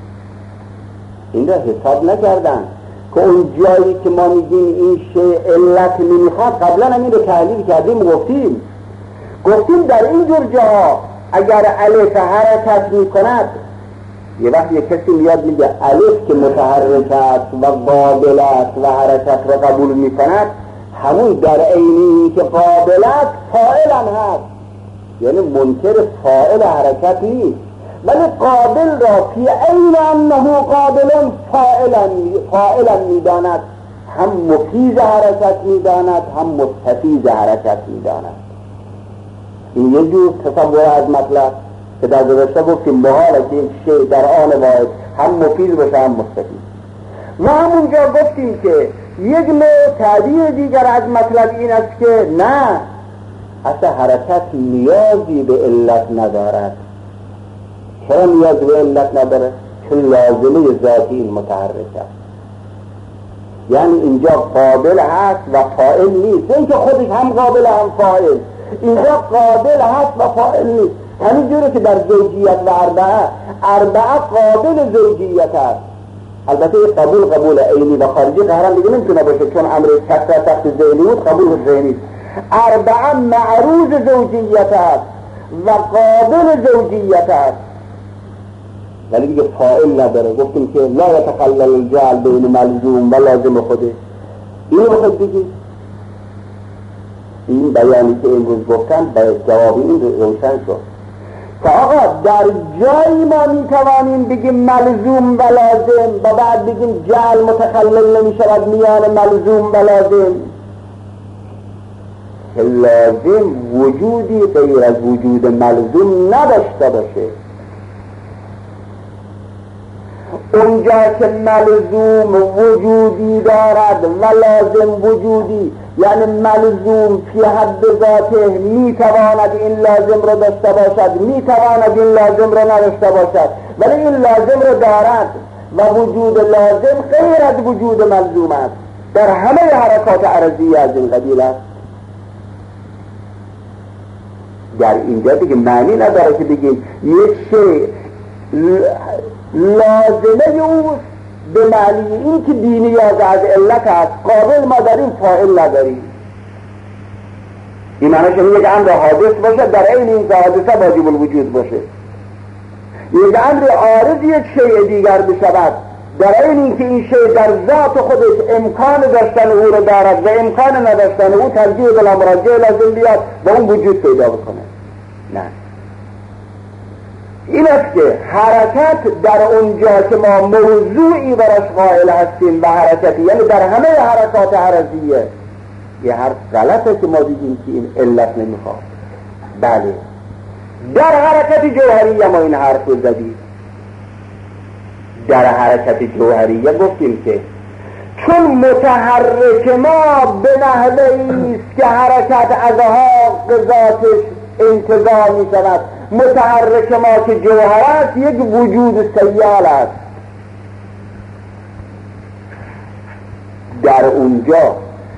این را حساب نکردن که اون جایی که ما میگیم این شیء علت نمیخواد، قبلا هم این رو تحلیل کردیم، گفتیم گفتیم در این جور جاها اگر الف حرکت میکند، یه وقت یک کسی میاد میگه الف که متحرک است و قابل است و حرکت را قبول میکند، همون در عینی که قابل است فاعل هم هست، یعنی منکر فاعل حرکت نیست، ولی قابل را فی عین انه قابل فاعلا فاعلا میداند، هم مفیز حرکت میداند هم مستفیز حرکت میداند. این یه جور تصور از مطلب که در گذشته گفتیم محاله که یک شیء در آن واحد هم مفیز باشه هم مستفیز. و همونجا گفتیم که یک نوع تعبیر دیگر از مطلب این است که نه، اصلا حرکت نیازی به علت ندارد. چرا نیاز به علت نداره؟ چون لازمه ذاتی این متحرک است. یعنی اینجا قابل هست و فاعل نیست، این که خودش هم قابل هم فاعل، اینجا قابل هست و فاعل نیست. همین جوره که در زوجیت و اربعه اربعه قابل زوجیت هست، البته قبول قبول عینی و خارجی قهرم دیگه نمیتونه باشه، چون امر کسر تحت ذهنی بود قبول ذهنی. اربعه معروض زوجیت هست و قابل زوجیت هست، ولی دیگه فاعل نداره. گفتیم که لا یتخلل الجعل بین ملزوم و لازم خوده. اینو بخواد بگید، این بیانی که امروز گفتن باید جواب این روشن شد که آقا در جایی ما میتوانیم بگیم ملزوم و لازم و بعد بگیم جعل متخلل نمیشود میان ملزوم و لازم، که لازم وجودی غیر از وجود ملزوم نداشته باشه. اونجا که ملزوم وجودی دارد و لازم وجودی، یعنی ملزوم فی حد ذاته میتواند این لازم رو داشته باشد، میتواند این لازم رو نداشته باشد، ولی این لازم رو دارد و وجود لازم غیر از وجود ملزوم است. در همه حرکات عرضی از این قبیل است. در اینجا دیگه معنی نداره که بگیم یک شیء لازمه اوست به معنی این که بی نیاز از علت است، قابل ما داریم فاعل نداریم. این معنیش اینه که امر حادث باشه در عین این که حادثه واجب الوجود باشه. یک امر عارض یک شیء دیگر بشود، در این اینکه این شیء در ذات خودش امکان داشتن او رو دارد و امکان نداشتن او ترجیح بلا مراجعه لازم بیاد و اون وجود پیدا بکنه. نه، این است که حرکت در اونجا که ما موضوعی براش قائل هستیم و حرکتی، یعنی در همه حرکات عرضیه، یه حرف غلطه که ما دیدیم که این علت نمیخواد. بله، در حرکت جوهریه ما این حرف رو زدیم. در حرکت جوهریه گفتیم که چون متحرک ما به نحوه ایست که حرکت از حق ذاتش انتزاع می شود، متحرک ما که جوهر است یک وجود سیال است، در اونجا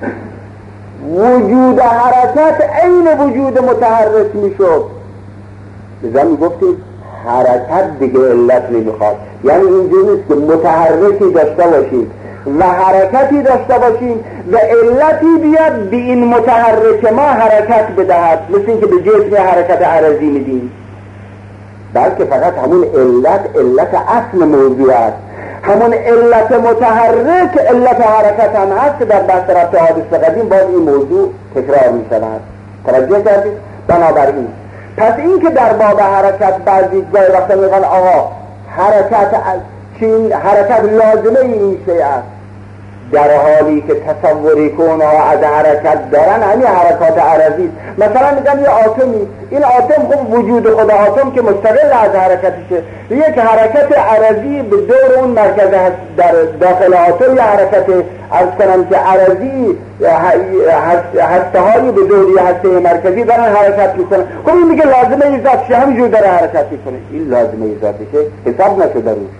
وجود حرکت عین وجود متحرک می شد. لذا می گفتید حرکت دیگه علت نمیخواد، یعنی اینجوری نیست که متحرکی داشته باشید و حرکتی داشته باشیم و علتی بیاد به این متحرک ما حرکت بدهد، مثل اینکه به جسم حرکت عرضی میدیم، بلکه فقط همون علت علت اصل موضوع است. همون علت متحرک علت حرکت هم هست که در بحث ربط حادث قدیم باز این موضوع تکرار می شود. توجه کردید؟ بنابراین پس این که در باب حرکت بعضی گاهی وقتا میگن آقا حرکت چین حرکت لازمه این شیء است، در حالی که تصوری که اونها از حرکت دارن همین حرکات عرضی. مثلا میگن یه آتمی، این آتم خب وجود خود آتم که مستقل از حرکتشه، یک حرکت عرضی به دور اون مرکز هست در داخل آتم، یه حرکت عرض کنم که عرضی هسته هایی به دوری هسته مرکزی دارن حرکت میکنن. خب این میگه لازمه ای ذاتشه، همینجور داره حرکت میکنه. این لازمه ای ذاتشه حساب نشده روش.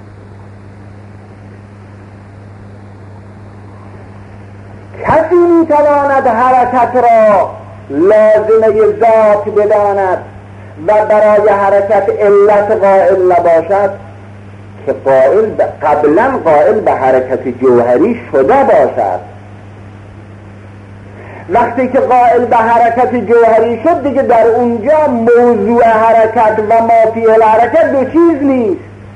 کسی میتواند حرکت را لازمه ذات بداند و برای حرکت علت قائل نباشد که قائل قبلا قائل به حرکت جوهری شده باشد. وقتی که قائل به حرکت جوهری شد دیگه در اونجا موضوع حرکت و ما فی الحرکت دو چیز نیست.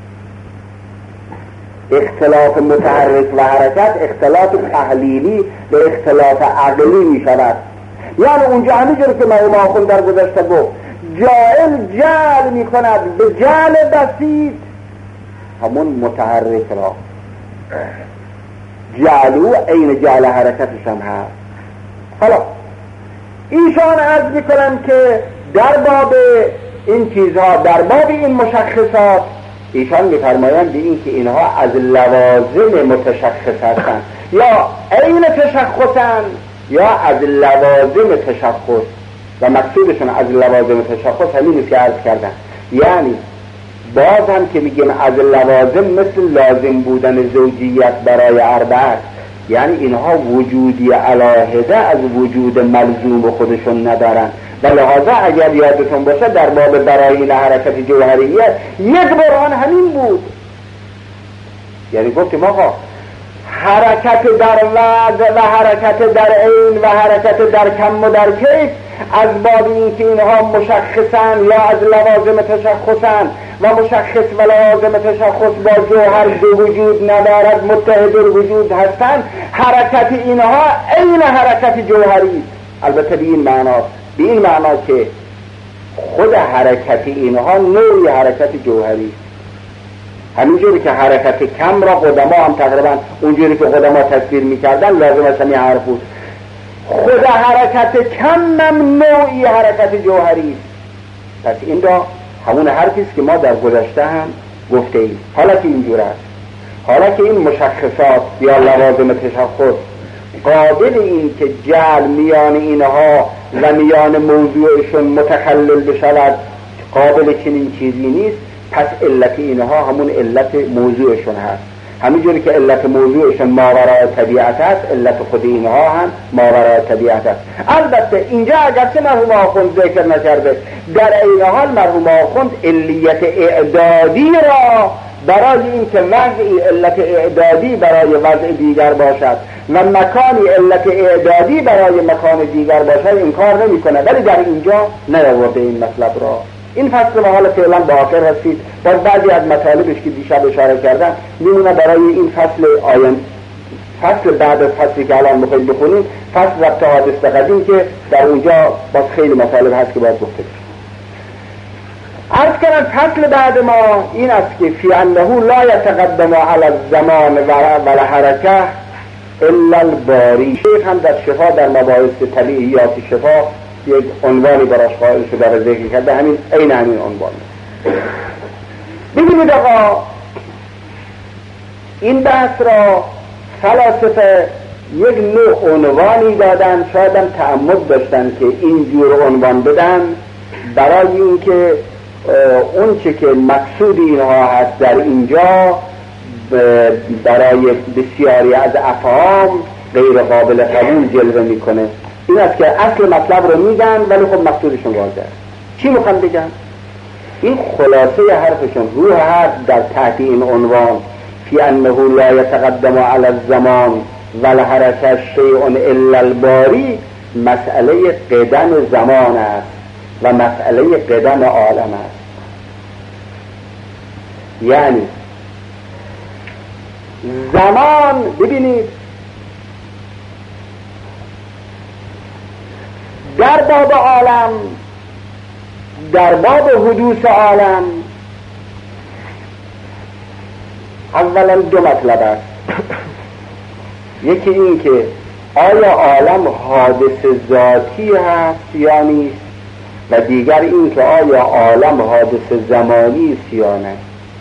اختلاف متحرک و حرکت اختلاف تحلیلی و اختلاف عقلی می شود. یعنی اونجا همینجور که مرحوم آخوند در گذشته گفت جائل جعل می کند به جعل بسیط همون متحرک را، جعلو عین جعل حرکتش هم هست. حالا ایشان عرض می کنم که در باب این چیزها، در باب این مشخصات، ایشان می‌فرمایند به این که اینها از لوازم متشخص هستند، یا عین تشخصن یا از لوازم تشخص، و مقصودشون از لوازم تشخص همین است که عرض کردن. یعنی باز هم که میگیم از لوازم مثل لازم بودن زوجیت برای اربعه، یعنی اینها وجودی علاهده از وجود ملزوم خودشون ندارن و لحاظا اگر یادتون باشه در باب براهین حرکت جوهریه یک برهان همین بود. یعنی گفتیم آقا حرکت در وضع و حرکت در عین و حرکت در کم و در کیف از باب این که اینها مشخصن یا از لوازم تشخصن و مشخص و لوازم تشخص با جوهر دو وجود ندارد، متحد وجود هستند، حرکت اینها عین حرکت جوهری. البته به این معنا، به این معنا که خود حرکت اینها نوعی حرکت جوهری، همینجوری که حرکت کم را قدما هم تقریبا اونجوری که قدما تصویر میکردن لازم است همین حرف بود. خود حرکت کم هم نوعی حرکت جوهری. پس این را همون حرفیست که ما در گذشته هم گفته ایم. حالا که اینجور است، حالا که این مشخصات یا لوازم تشخص قابل این که جعل میان اینها و میان موضوعشون متخلل بشود قابل چنین چیزی نیست، پس علت اینها همون علت موضوعشون هست. همینجوری که علت موضوعشون ماوراء طبیعت هست، علت خود اینها هم ماوراء طبیعت هست. البته اینجا اگرچه مرحوم آخوند ذکر نکرده، در این حال مرحوم آخوند علیت اعدادی را برای این که وضعی علت اعدادی برای وضع دیگر باشد و مکانی علت اعدادی برای مکان دیگر باشد انکار نمی کنه، ولی در اینجا نیاورده این مطلب را. این فصل ما حالا فعلا با آخر هستید. باز بعضی از مطالبش که دیشب اشاره کردم میمونه برای این فصل آینده، فصل بعد از فصلی که الان میخواید بخونیم، فصل ربط حادث قدیم که در اونجا باز خیلی مطالب هست که باید گفته بشه. عرض کردم فصل بعد ما این است که فی انه لا یتقدم علی الزمان و الحرکه الا الباری. شیخ هم در شفا در مباحث طبیعیات شفا یک عنوانی براش قائل شده و ذکر کرده، همین عین همین عنوان. ببینید آقا این بحث را فلاسفه یک نوع عنوانی دادن، شاید هم تعمد داشتن که این جور عنوان بدن برای اینکه اون چه که مقصود اینها هست در اینجا برای بسیاری از افهام غیر قابل قبول جلوه میکنه. این است که اصل مطلب رو میگن ولی خب مقصودشون واضحه. چی میخوان بگن؟ این خلاصه حرفشون، روح حرف در تحت این عنوان فی انه لا یتقدم علی الزمان و الحرکه شیء الا الباری، مسئله قدم زمان است و مسئله قدم عالم است. یعنی زمان، ببینید در باب عالم، در باب حدوث عالم اولا دو مطلب است. یکی این که آیا عالم حادث ذاتی هست یا نیست، و دیگر این که آیا عالم حادث زمانی است یا نه.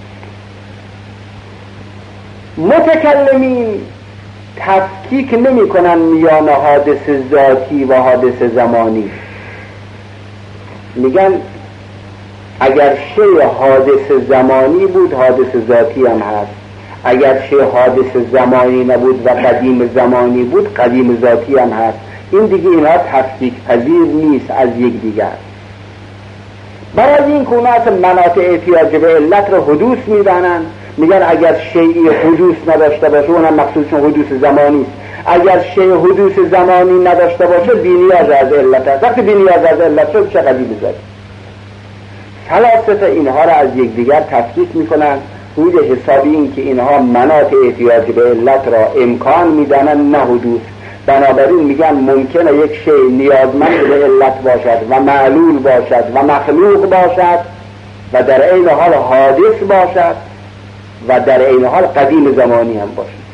متکلمین تفکیک نمی کنن میان حادث ذاتی و حادث زمانی. میگن اگر شی حادث زمانی بود حادث ذاتی هم هست، اگر شی حادث زمانی نبود و قدیم زمانی بود قدیم ذاتی هم هست. این دیگه اینها تفکیک پذیر نیست از یک دیگر. برای این که اونها اصلا مناط احتیاج به علت رو حدوث میدانن، میگن اگر شیئی حدوث نداشته باشه اونم مقصودشون حدوث زمانی است. اگر شیء حدوث زمانی نداشته باشه بی‌نیاز از علت است. وقتی بی‌نیاز از علت شد چه قدیم ذاتی. فلاسفه اینها را از یکدیگر تفکیک میکنن روی حسابی این که اینها مناط احتیاج به علت را امکان میدانن نه حدوث. بنابراین میگن ممکنه یک شیء نیازمند به علت باشد و معلول باشد و مخلوق باشد و در عین حال حادث باشد و در عین حال قدیم زمانی هم باشد.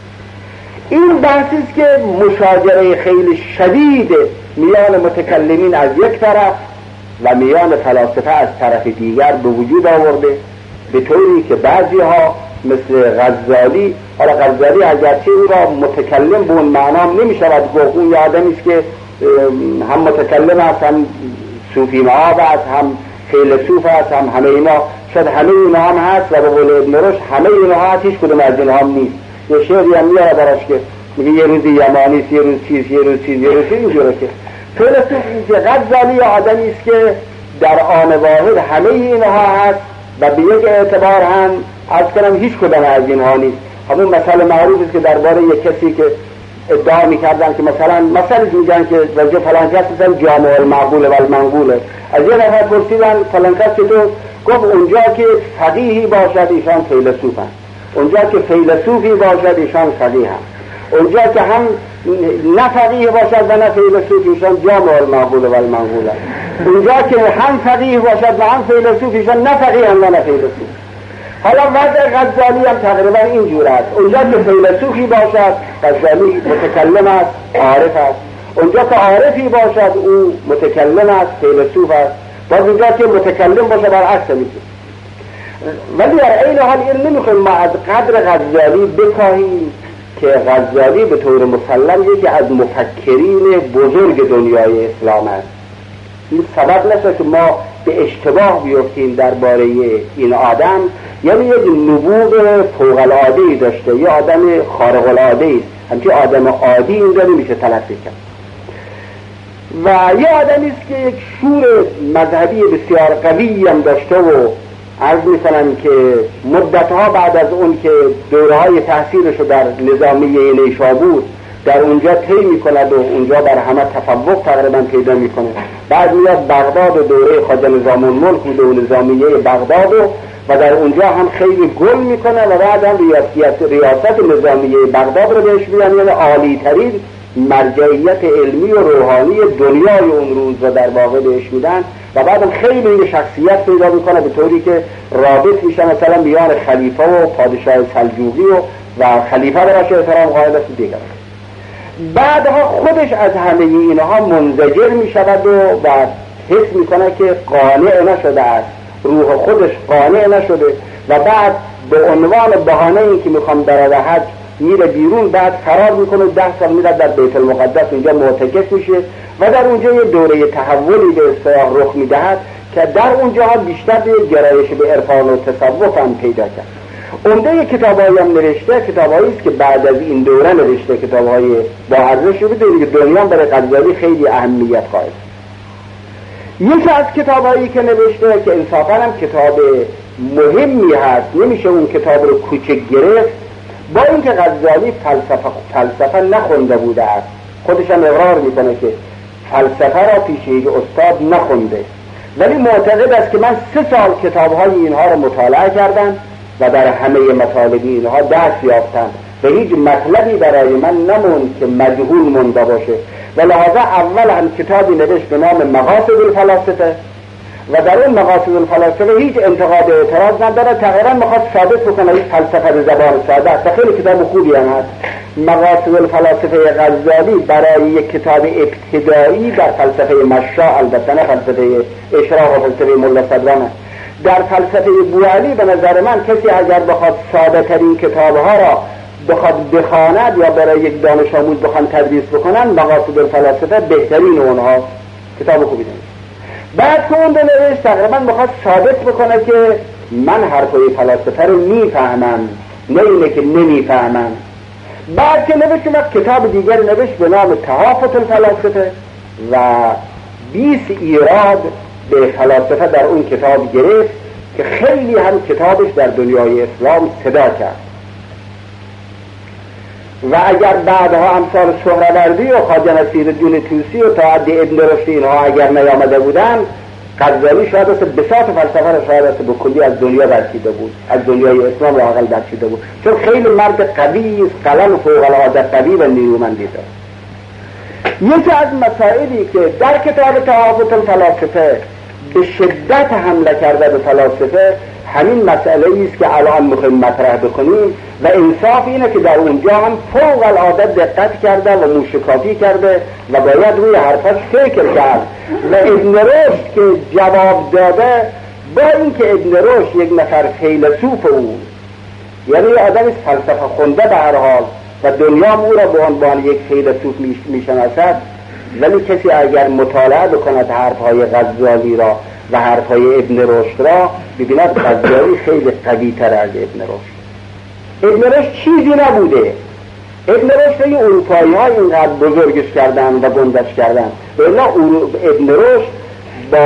این بحثی است که مشاجره خیلی شدید میان متکلمین از یک طرف و میان فلاسفه از طرف دیگر به وجود آورده، به طوری که بعضی ها مثل غزالی، حالا غزالی اگرچه او را متکلم به اون معنام نمی شود گفت، اون یه آدمی است که هم متکلم است، هم صوفی معاب است، هم فیلسوف است، هم همه اینا، شاید همه اینا هم هست و به قول ابن رشد همه اینا هست، هیچ کدوم از اینا هم نیست. یه شعری هم میاره براش که میگه یه روزی یمانی است، یه روز چیز، یه روز چیز، یه روز چیز، اینجوره که فیلسوف که غزالی آدمی است که در آن واحد همه اینها هست و به یک اعتبار هم از کنم هیچ کدام از اینها نیست. همون مسئله معروف است که درباره یک کسی که ادعا میکردن که مثلا مثلا میگن که وجه فلان کس مثلا جامع المعقول و المنقوله، از یه نفر پرسیدن فلان کس چطور؟ گفت اونجا که فقیهی باشد ایشان فیلسوف هست، اونجا که فیلسوفی باشد ایشان فقیه هست، اونجا که هم نه فقیه باشد و نه فیلسوف ایشان جامع المعقول و المنقوله، اونجا که هم فقیه باشد و هم فیلسوف ایشان نه فقیه هم و نه فیلسوف. حالا وضع غزالی هم تقریبا اینجور است. اونجا که فیلسوفی باشد غزالی متکلم است، عارف است. اونجا که عارفی باشد او متکلم است، فیلسوف است. باز اونجا که متکلم باشه برعکس میشه. ولی در این حال این نمیخوایم ما از قدر غزالی بکاهیم که غزالی به طور مسلم یکی از مفکرین بزرگ دنیای اسلام است. این سبب نشه که ما به اشتباه بیفتیم درباره این آدم، یعنی یک نبوغ فوق العاده داشته، یه آدم خارق العاده است، همچنین آدم عادی اینجا نمیشه تلقی کرد. و یه آدمی است که یک شور مذهبی بسیار قوی هم داشته و عرض میکنم که مدتها بعد از اون که دوره‌های تحصیلش در نظامیه نیشابور در اونجا طی میکند و اونجا بر همه تفوق تقریبا پیدا میکنه. بعد میاد بغداد و دوره خواجه نظام الملک بوده و نظامیه بغداد و و در اونجا هم خیلی گل میکنه و بعد هم ریاست, ریاست نظامیه بغداد رو بهش بیان، یعنی عالی ترین مرجعیت علمی و روحانی دنیای اون روز رو در واقع بهش میدن و بعدم خیلی این شخصیت پیدا میکنه به طوری که رابط میشه مثلا میان خلیفه و پادشاه سلجوقی و و خلیفه براش احترام قائل است دیگر. بعدها خودش از همه اینها منزجر میشود و و حس میکنه که قانع نشده است، روح خودش قانع نشده و بعد به عنوان بهانه این که میخوام برای حج میره بیرون، بعد فرار میکنه و ده سال میره در بیت المقدس اونجا معتکف میشه و در اونجا یه دوره تحولی به اصطلاح رخ میدهد که در اونجا بیشتر به گرایش به عرفان و تصوف هم پیدا کرد. عمده کتابایی هم نوشته، کتابایی است که بعد از این دوره نوشته، کتابهای با ارزش رو بدونید که دنیا برای غزالی خیلی اهمیت قائل. یکی از کتابایی که نوشته که انصافا هم کتاب مهمی هست، نمیشه اون کتاب رو کوچک گرفت، با اینکه غزالی فلسفه فلسفه نخونده بوده است، خودش هم اقرار میکنه که فلسفه را پیش یک استاد نخونده، ولی معتقد است که من سه سال کتابهای اینها رو مطالعه کردم و در همه مطالب اینها دست یافتم و هیچ مطلبی برای من نموند که مجهول مونده باشه و لحاظا اول هم کتابی نوشت به نام مقاصد الفلاسفه و در اون مقاصد الفلاسفه هیچ انتقاد اعتراض نداره، تقریبا میخواد ثابت بکنه این فلسفه به زبان ساده است. خیلی کتاب خوبی هم هست. مقاصد الفلاسفه غزالی برای یک کتاب ابتدایی در فلسفه مشاء، البته نه فلسفه اشراق و فلسفه ملا صدران، در فلسفه بوعلی به نظر من کسی اگر بخواد ساده ترین کتابها را بخواد بخواند یا برای یک دانش آموز بخوان تدریس بکنن، مقاصد الفلاسفه بهترین اونها کتاب خوبی دارد. بعد که اون رو نوشت تقریبا بخواد ثابت بکنه که من حرفای فلاسفه رو میفهمم، نه اینه که نمیفهمم. بعد که نوشت وقت کتاب دیگر نوشت به نام تحافت الفلاسفه و بیست ایراد به فلاسفه در اون کتاب گرفت که خیلی هم کتابش در دنیای اسلام صدا کرد. و اگر بعدها امثال سهروردی و خواجه نصیرالدین طوسی و تا حد ابن رشد اینها اگر نیامده بودن، غزالی شاید است بساط فلسفه را شاید است به کلی از دنیا برچیده بود، از دنیای اسلام را اقل برچیده بود، چون خیلی مرد قوی است، قلم فوق العاده قوی و نیرومندی داشت. یکی از مسائلی که در کتاب تحافت الفلاسفه به شدت حمله کرده به فلاسفه همین مسئله است که الان میخوایم مطرح بکنیم و انصاف اینه که در اونجا هم فوق العاده دقت کرده و موشکافی کرده و باید روی حرفش فکر کرد و ابن رشد که جواب داده، با اینکه ابن رشد یک نفر فیلسوف او، یعنی آدم فلسفه خونده به هر حال و دنیا او را به عنوان یک فیلسوف میشناسد، ولی کسی اگر مطالعه بکند حرفهای غزالی را و حرفهای ابن رشد را ببیند غزالی خیلی قوی تر از ابن رشد. ابن رشد چیزی نبوده. ابن رشد این اروپایی ها اینقدر بزرگش کردن و گندش کردن، بلا ابن رشد با,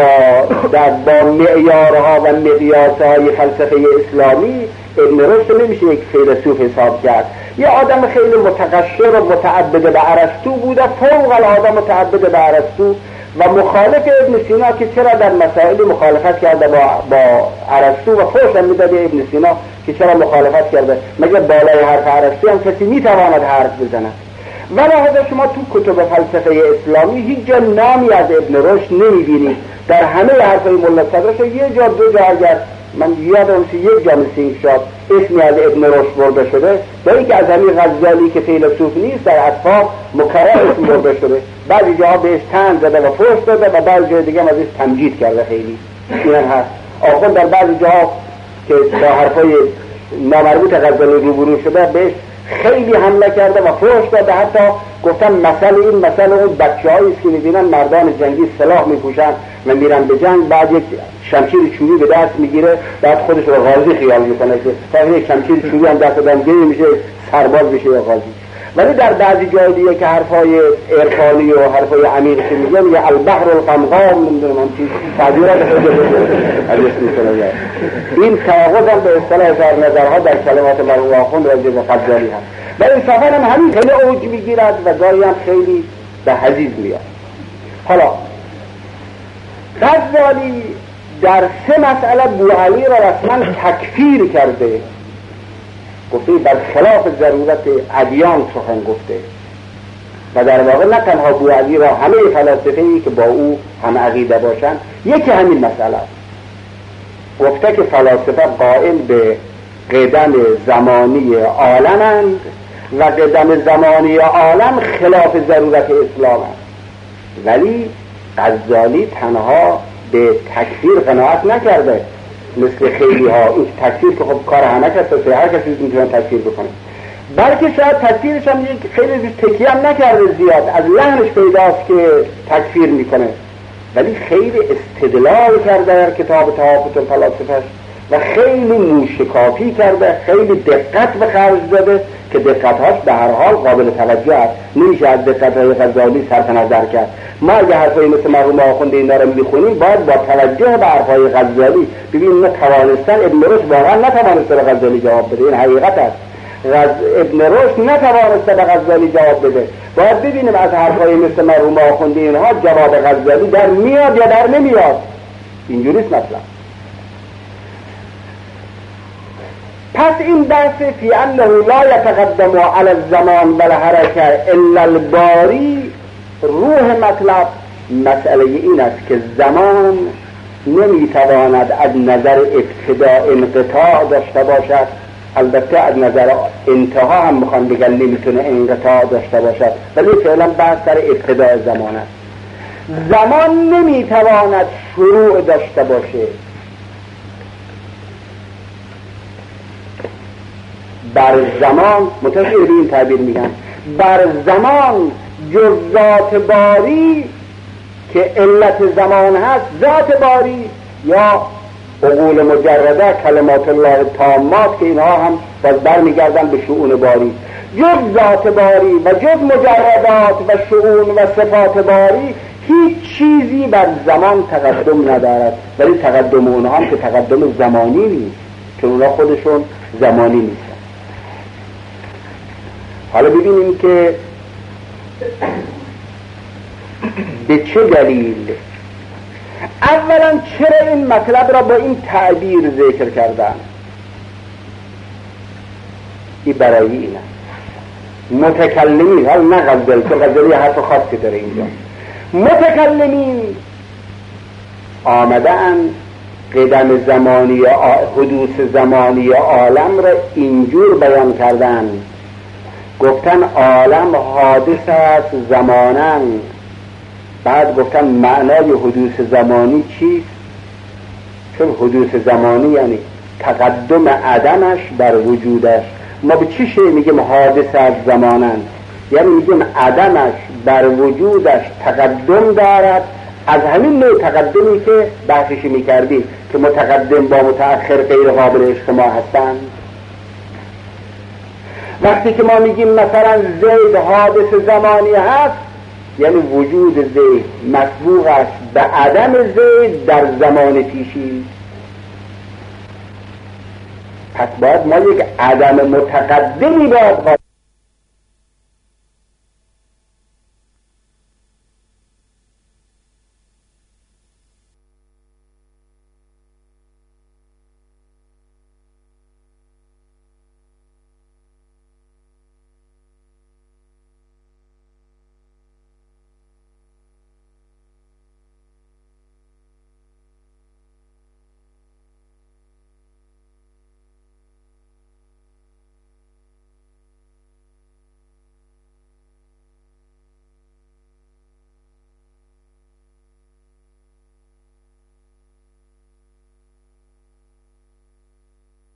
با معیارها و مقیاسهای فلسفه اسلامی ابن رشد نمیشه یک فیلسوف حساب کرد. یه آدم خیلی متقشر و متعبد به ارسطو بوده، فوق العاده متعبد به ارسطو و مخالف ابن سینا که چرا در مسائل مخالفت کرده با, با ارسطو و فوش هم میداده ابن سینا که چرا مخالفت کرده، مگر بالای حرف ارسطو هم کسی میتواند حرف بزند. ولی حالا شما تو کتب فلسفه اسلامی هیچ جا نامی از ابن رشد نمیبینید. در همه حرفای ملا صدرش یه جا دو جا اگر من یادم سی یک جا مثل شاد اسمی از ابن رشد برده شده، با اینکه از همین غزالی که فیلسوف نیست در اطفاق مکرر اسم برده شده، بعضی جاها بهش تن زده و فوش داده و بعضی جای دیگه ازش تمجید کرده. خیلی این هست. آخر در بعضی جاها که با حرفای نامربوط غزالی روبرو شده بهش خیلی حمله کرده و فوش داده. حتی گفتم مثل این مثل اون بچه‌هایی است که می‌بینن مردان جنگی سلاح می‌پوشن و میرن به جنگ، بعد یک شمشیر چوبی به دست میگیره، بعد خودش رو غازی خیال میکنه که فقط یک شمشیر چوبی هم دست آدم گیری میشه سرباز بشه یا غازی. ولی در بعضی جای دیگه که حرفای عرفانی و حرفای عمیق که میگن میگه البحر القمقام، نمیدونم من چی تعبیرات خیلی ازش میکنه. این تناقض هم به اصطلاح اظهار نظرها در کلمات مرحوم آخوند راجع به غزالی هست. و انصافا هم همین خیلی اوج میگیرد و گاهی هم خیلی به حضیض میاد. حالا غزالی در سه مسئله بوعلی را رسما تکفیر کرده، گفته بر خلاف ضرورت ادیان سخن گفته و در واقع نه تنها بوعلی را همه فلاسفه‌ای که با او هم عقیده باشند یکی همین مسئله است. گفته که فلاسفه قائل به قدم زمانی عالمند و قدم زمانی عالم خلاف ضرورت اسلام است، ولی غزالی تنها به تکفیر قناعت نکرده مثل خیلی ها. این تکفیر که خب کار همه کسیه، هر کسی میتونه تکفیر بکنه، بلکه شاید تکفیرش هم یک خیلی تکیه هم نکرده زیاد، از لحنش پیداست که تکفیر میکنه، ولی خیلی استدلال کرده در کتاب تهافت الفلاسفه و خیلی موشکافی کرده، خیلی دقت به خرج داده که دقتهاش به هر حال قابل توجه است. نمیشه از دقتهای غزالی صرف نظر کرد. ما اگه حرفایی مثل مرحوم آخوند اینا رو میخونیم باید با توجه به حرفهای غزالی ببینیم نتوانستن. ابن رشد واقعا نتوانسته به غزالی جواب بده، این حقیقت است. غز... ابن رشد نتوانسته به غزالی جواب بده. باید ببینیم از حرفهای مثل مرحوم آخوند اینها جواب غزالی در میاد یا در نمیاد. اینجوریست مثلا. پس این بحث فی انه لا یتقدم علی الزمان بل حرکه الا الباری، روح مطلب مسئله این است که زمان نمیتواند از نظر ابتدا انقطاع داشته باشد، البته از نظر انتها هم میخوان بگن نمیتونه انقطاع داشته باشد، ولی فعلا بحث سر ابتداء زمان است. زمان نمیتواند شروع داشته باشه، بر زمان متأخر به این تعبیر میگن بر زمان جز ذات باری که علت زمان هست، ذات باری یا عقول مجرده کلمات الله تامات که اینها هم باز برمیگردن به شؤون باری، جز ذات باری و جز مجردات و شؤون و صفات باری هیچ چیزی بر زمان تقدم ندارد، ولی تقدم اونها هم که تقدم زمانی نیست، چون اونها خودشون زمانی نیستن. حالا ببینیم که به چه دلیل اولا چرا این مطلب را با این تعبیر ذکر کردن. این برای اینه متکلمین، حالا نه غزالی، که غزالی حرف خاصی داره اینجا، متکلمین آمدن قدم زمانی حدوث زمانی عالم را اینجور بیان کردن، گفتن عالم حادث است زماناً، بعد گفتن معنای حدوث زمانی چیست؟ چون حدوث زمانی یعنی تقدم عدمش بر وجودش. ما به چی شی میگیم حادث است زماناً؟ یعنی میگیم عدمش بر وجودش تقدم دارد، از همین نوع تقدمی که بحثش میکردیم که متقدم با متأخر غیر قابل اجتماع هستند. وقتی که ما میگیم مثلا زید حادث زمانی هست، یعنی وجود زید مسبوق است به عدم زید در زمان پیشی. پس باید ما یک عدم متقدمی باید